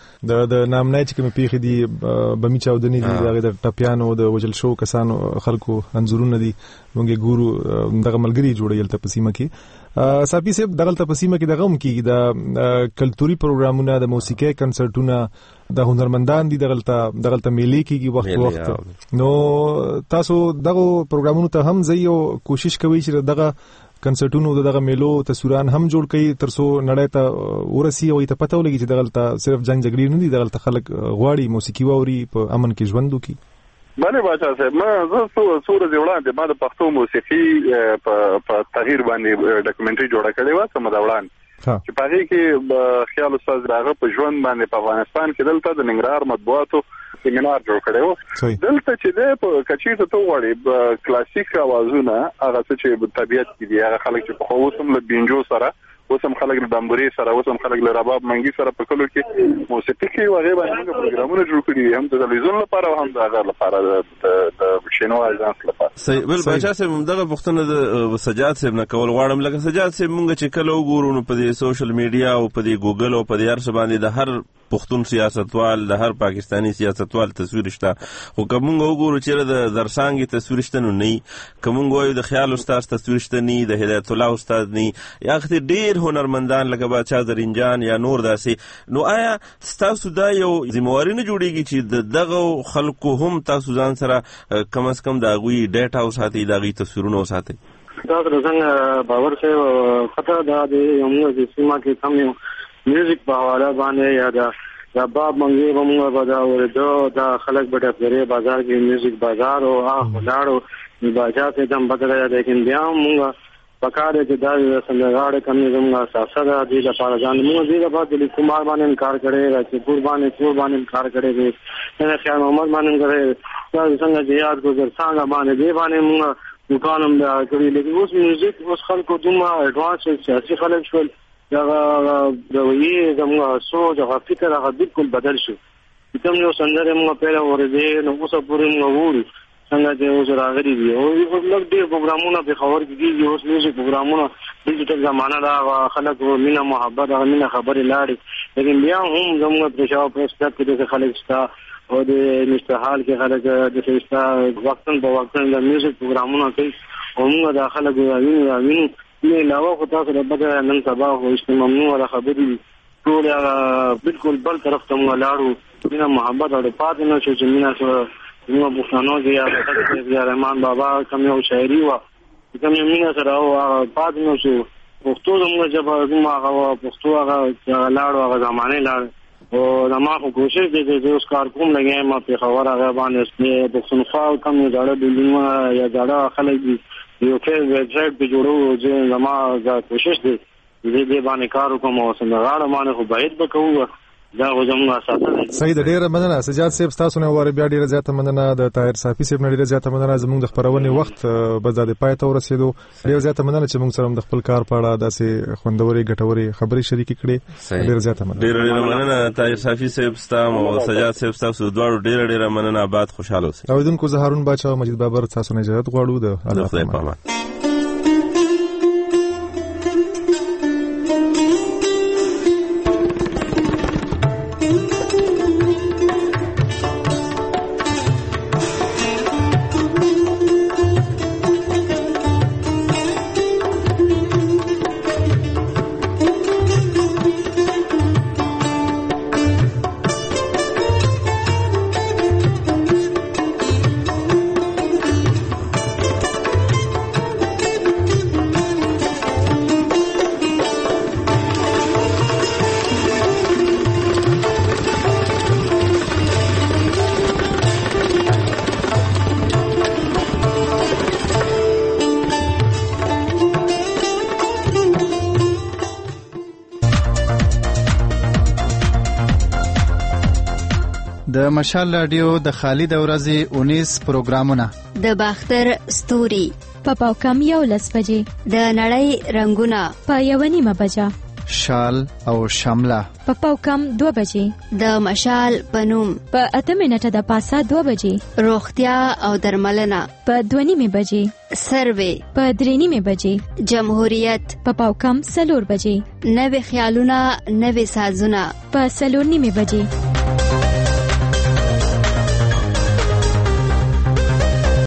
د نامنای چې کوم پیخي دی بمی چاودنی دی دغه د ټپیانو د وجل شو کسانو خلکو انزورونه دي موږ ګورو دغه ملګری جوړیل ته پسیمه کې صافي صاحب دغه ته پسیمه کې دغه هم کې د کلتوري پروګرامونه د موسیقي کنسرټونه د هنرمندان دي دغه ته میلې کېږي وخت نو تاسو دغه پروګرامونو ته هم ځئ او کوشش کوئ چې دغه کنسرټونو دغه میلو تصویران هم جوړ کړي ترڅو نړۍ ته ورسي او ته پته ولګي چې دغه صرف جنگ جګړې نه دي دغه خلک غواړي موسیقي واوري په امن کې ژوند وکړي. باندې باچا صاحب ما زه سورج وړاندې ما د پښتو موسیقي په تغییر باندې ډاکومنټري جوړه کړې و سم دا وړاندې چې په هغه کې خیال استاد راغه په ژوند باندې په افغانستان کې دلته د ننګرهار مطبوعاتو سیمینار جوړ کړی و دلته چې د کچېته ته وړي کلاسیک اوازونه هغه چې په طبيعت کې دي هغه خلک چې په خووسم له بینجو سره وسم خلک د دمبوري سره وسم خلک له رباب منګي سره په کلو کې موسیقي کې وغه باندې پروګرامونه جوړ کړي هم د تلویزیون لپاره او هم د هغه لپاره د شینو اژانس لپاره. صحیح بل بچا سم دغه پښتنه د سجاد صاحب نه کول غواړم لکه سجاد صاحب مونږ چې کله وګورو نو په دې سوشل میډیا او په دې ګوګل او په دې هر څه باندې د هر پښتون سیاستوال د هر پاکستانی سیاستوال تصویر شته خو کوم وګورو چې د زرسانګي تصویر شته نو نه کوم وګورو د خیال استاد تصویر شته نه د هدایت الله استاد نه یا خته ډیر هنرمندان لکه بادشاہ درنجان یا نور داسې نو آیا تاسو دا یو ذمہواری نه جوړیږي چې دغه خلکو هم تاسو ځان سره کم از کم دا غوي ډیټا او ساتي دا غي تصویرونه وساتي دا څنګه باور سره خطر دا دی یو د سیما کې کم یو میوزیک په حواله باندې یا دا باب منګي ومو بدا ورته دا خلک بټه پرې بازار کې میوزیک بازار او لاړو بازار ته دم بدل یا لیکن بیا موږ پکاره چې دا څنګه کمی زموږه اساسه ده د لپاره ځان موږ دې لپاره د کومار باندې کار کړي راځي قرباني کار کړي دي نه خیال محمد باندې کړي دا څنګه چې یاد ګذر څنګه باندې دی باندې موږ دکانم دا کړی لیکن اوس میوزیک اوس خلکو دومره اډوانس سیاسي خلک شول دا وی زموږ سوچ او فکر هغه بالکل بدل شو کوم یو څنګه موږ پیدا ورته نو اوس پورې موږ وورو څنګه چې اوس راغلي دي او یو لږ ډیر پروګرامونه په خبر کې دي اوس میوزیک پروګرامونه ډیجیټل زمانہ دا خلک مینا محبت او مینا خبرې لاړې لیکن بیا هم زموږ پرشاو پرسټ کې د خلک شته او د مستحال کې خلک د شته وختن په وختن د میوزیک پروګرامونه کوي او موږ د خلک وینو نه علاوه خو تاسو د بدر نن سبا خو اجتماع ممنوع ولا خبرې ټول بالکل بل طرف ته موږ لاړو مینا محبت او پاتې نه شو چې مینا سره موږ بوخانو دی یا رحمان بابا کوم یو شاعري و کوم یو مینا سره او پاتې نه شو پښتو زموږ چې هغه پښتو هغه لاړو هغه زمانه لاړ او زما خو کوشش دی چې اوس کار کوم لګیم ما په خبر هغه باندې د صنفا کوم یو ډاډه بلډینګ یا ډاډه خلک دي یو کې ویب سټ په جوړو چې زما دا کوشش دی دې باندې کار کوم او څنګه غاړه باندې خو باید وکړو دا زموږ اساسه صحیح د ډیره مننه سجاد صاحب تاسو نه واره بیا ډیره زیاته مننه د طاهر صافي صاحب نه ډیره زیاته مننه زموږ د خبرونې وخت بس د پای ته ورسېدو ډیره زیاته مننه چې موږ سره د خپل کار په اړه داسې خوندوري ګټوري خبرې شریکې کړې ډیره زیاته مننه ډیره مننه طاهر صافي صاحب ستاسو او سجاد صاحب تاسو دواړو ډیره مننه آباد خوشاله اوسئ اوریدونکو زه هارون باچا او مجید بابر تاسو نه اجازه غواړو د الله پامان د مشال رادیو د خالد ورځې 19 پروګرامونه د باختر ستوري په پاوکم 11 بجې د نړۍ رنگونه په 1:30 بجه شال او شمله په پاوکم 2 بجې د مشال پنوم په 8 منټه د پاسه 2 بجې روغتیا او درملنه په 2:30 بجې سروې په 3:30 بجې جمهوریت په پاوکم 4 بجې نوې خیالونه نوې سازونه په 4:30 بجې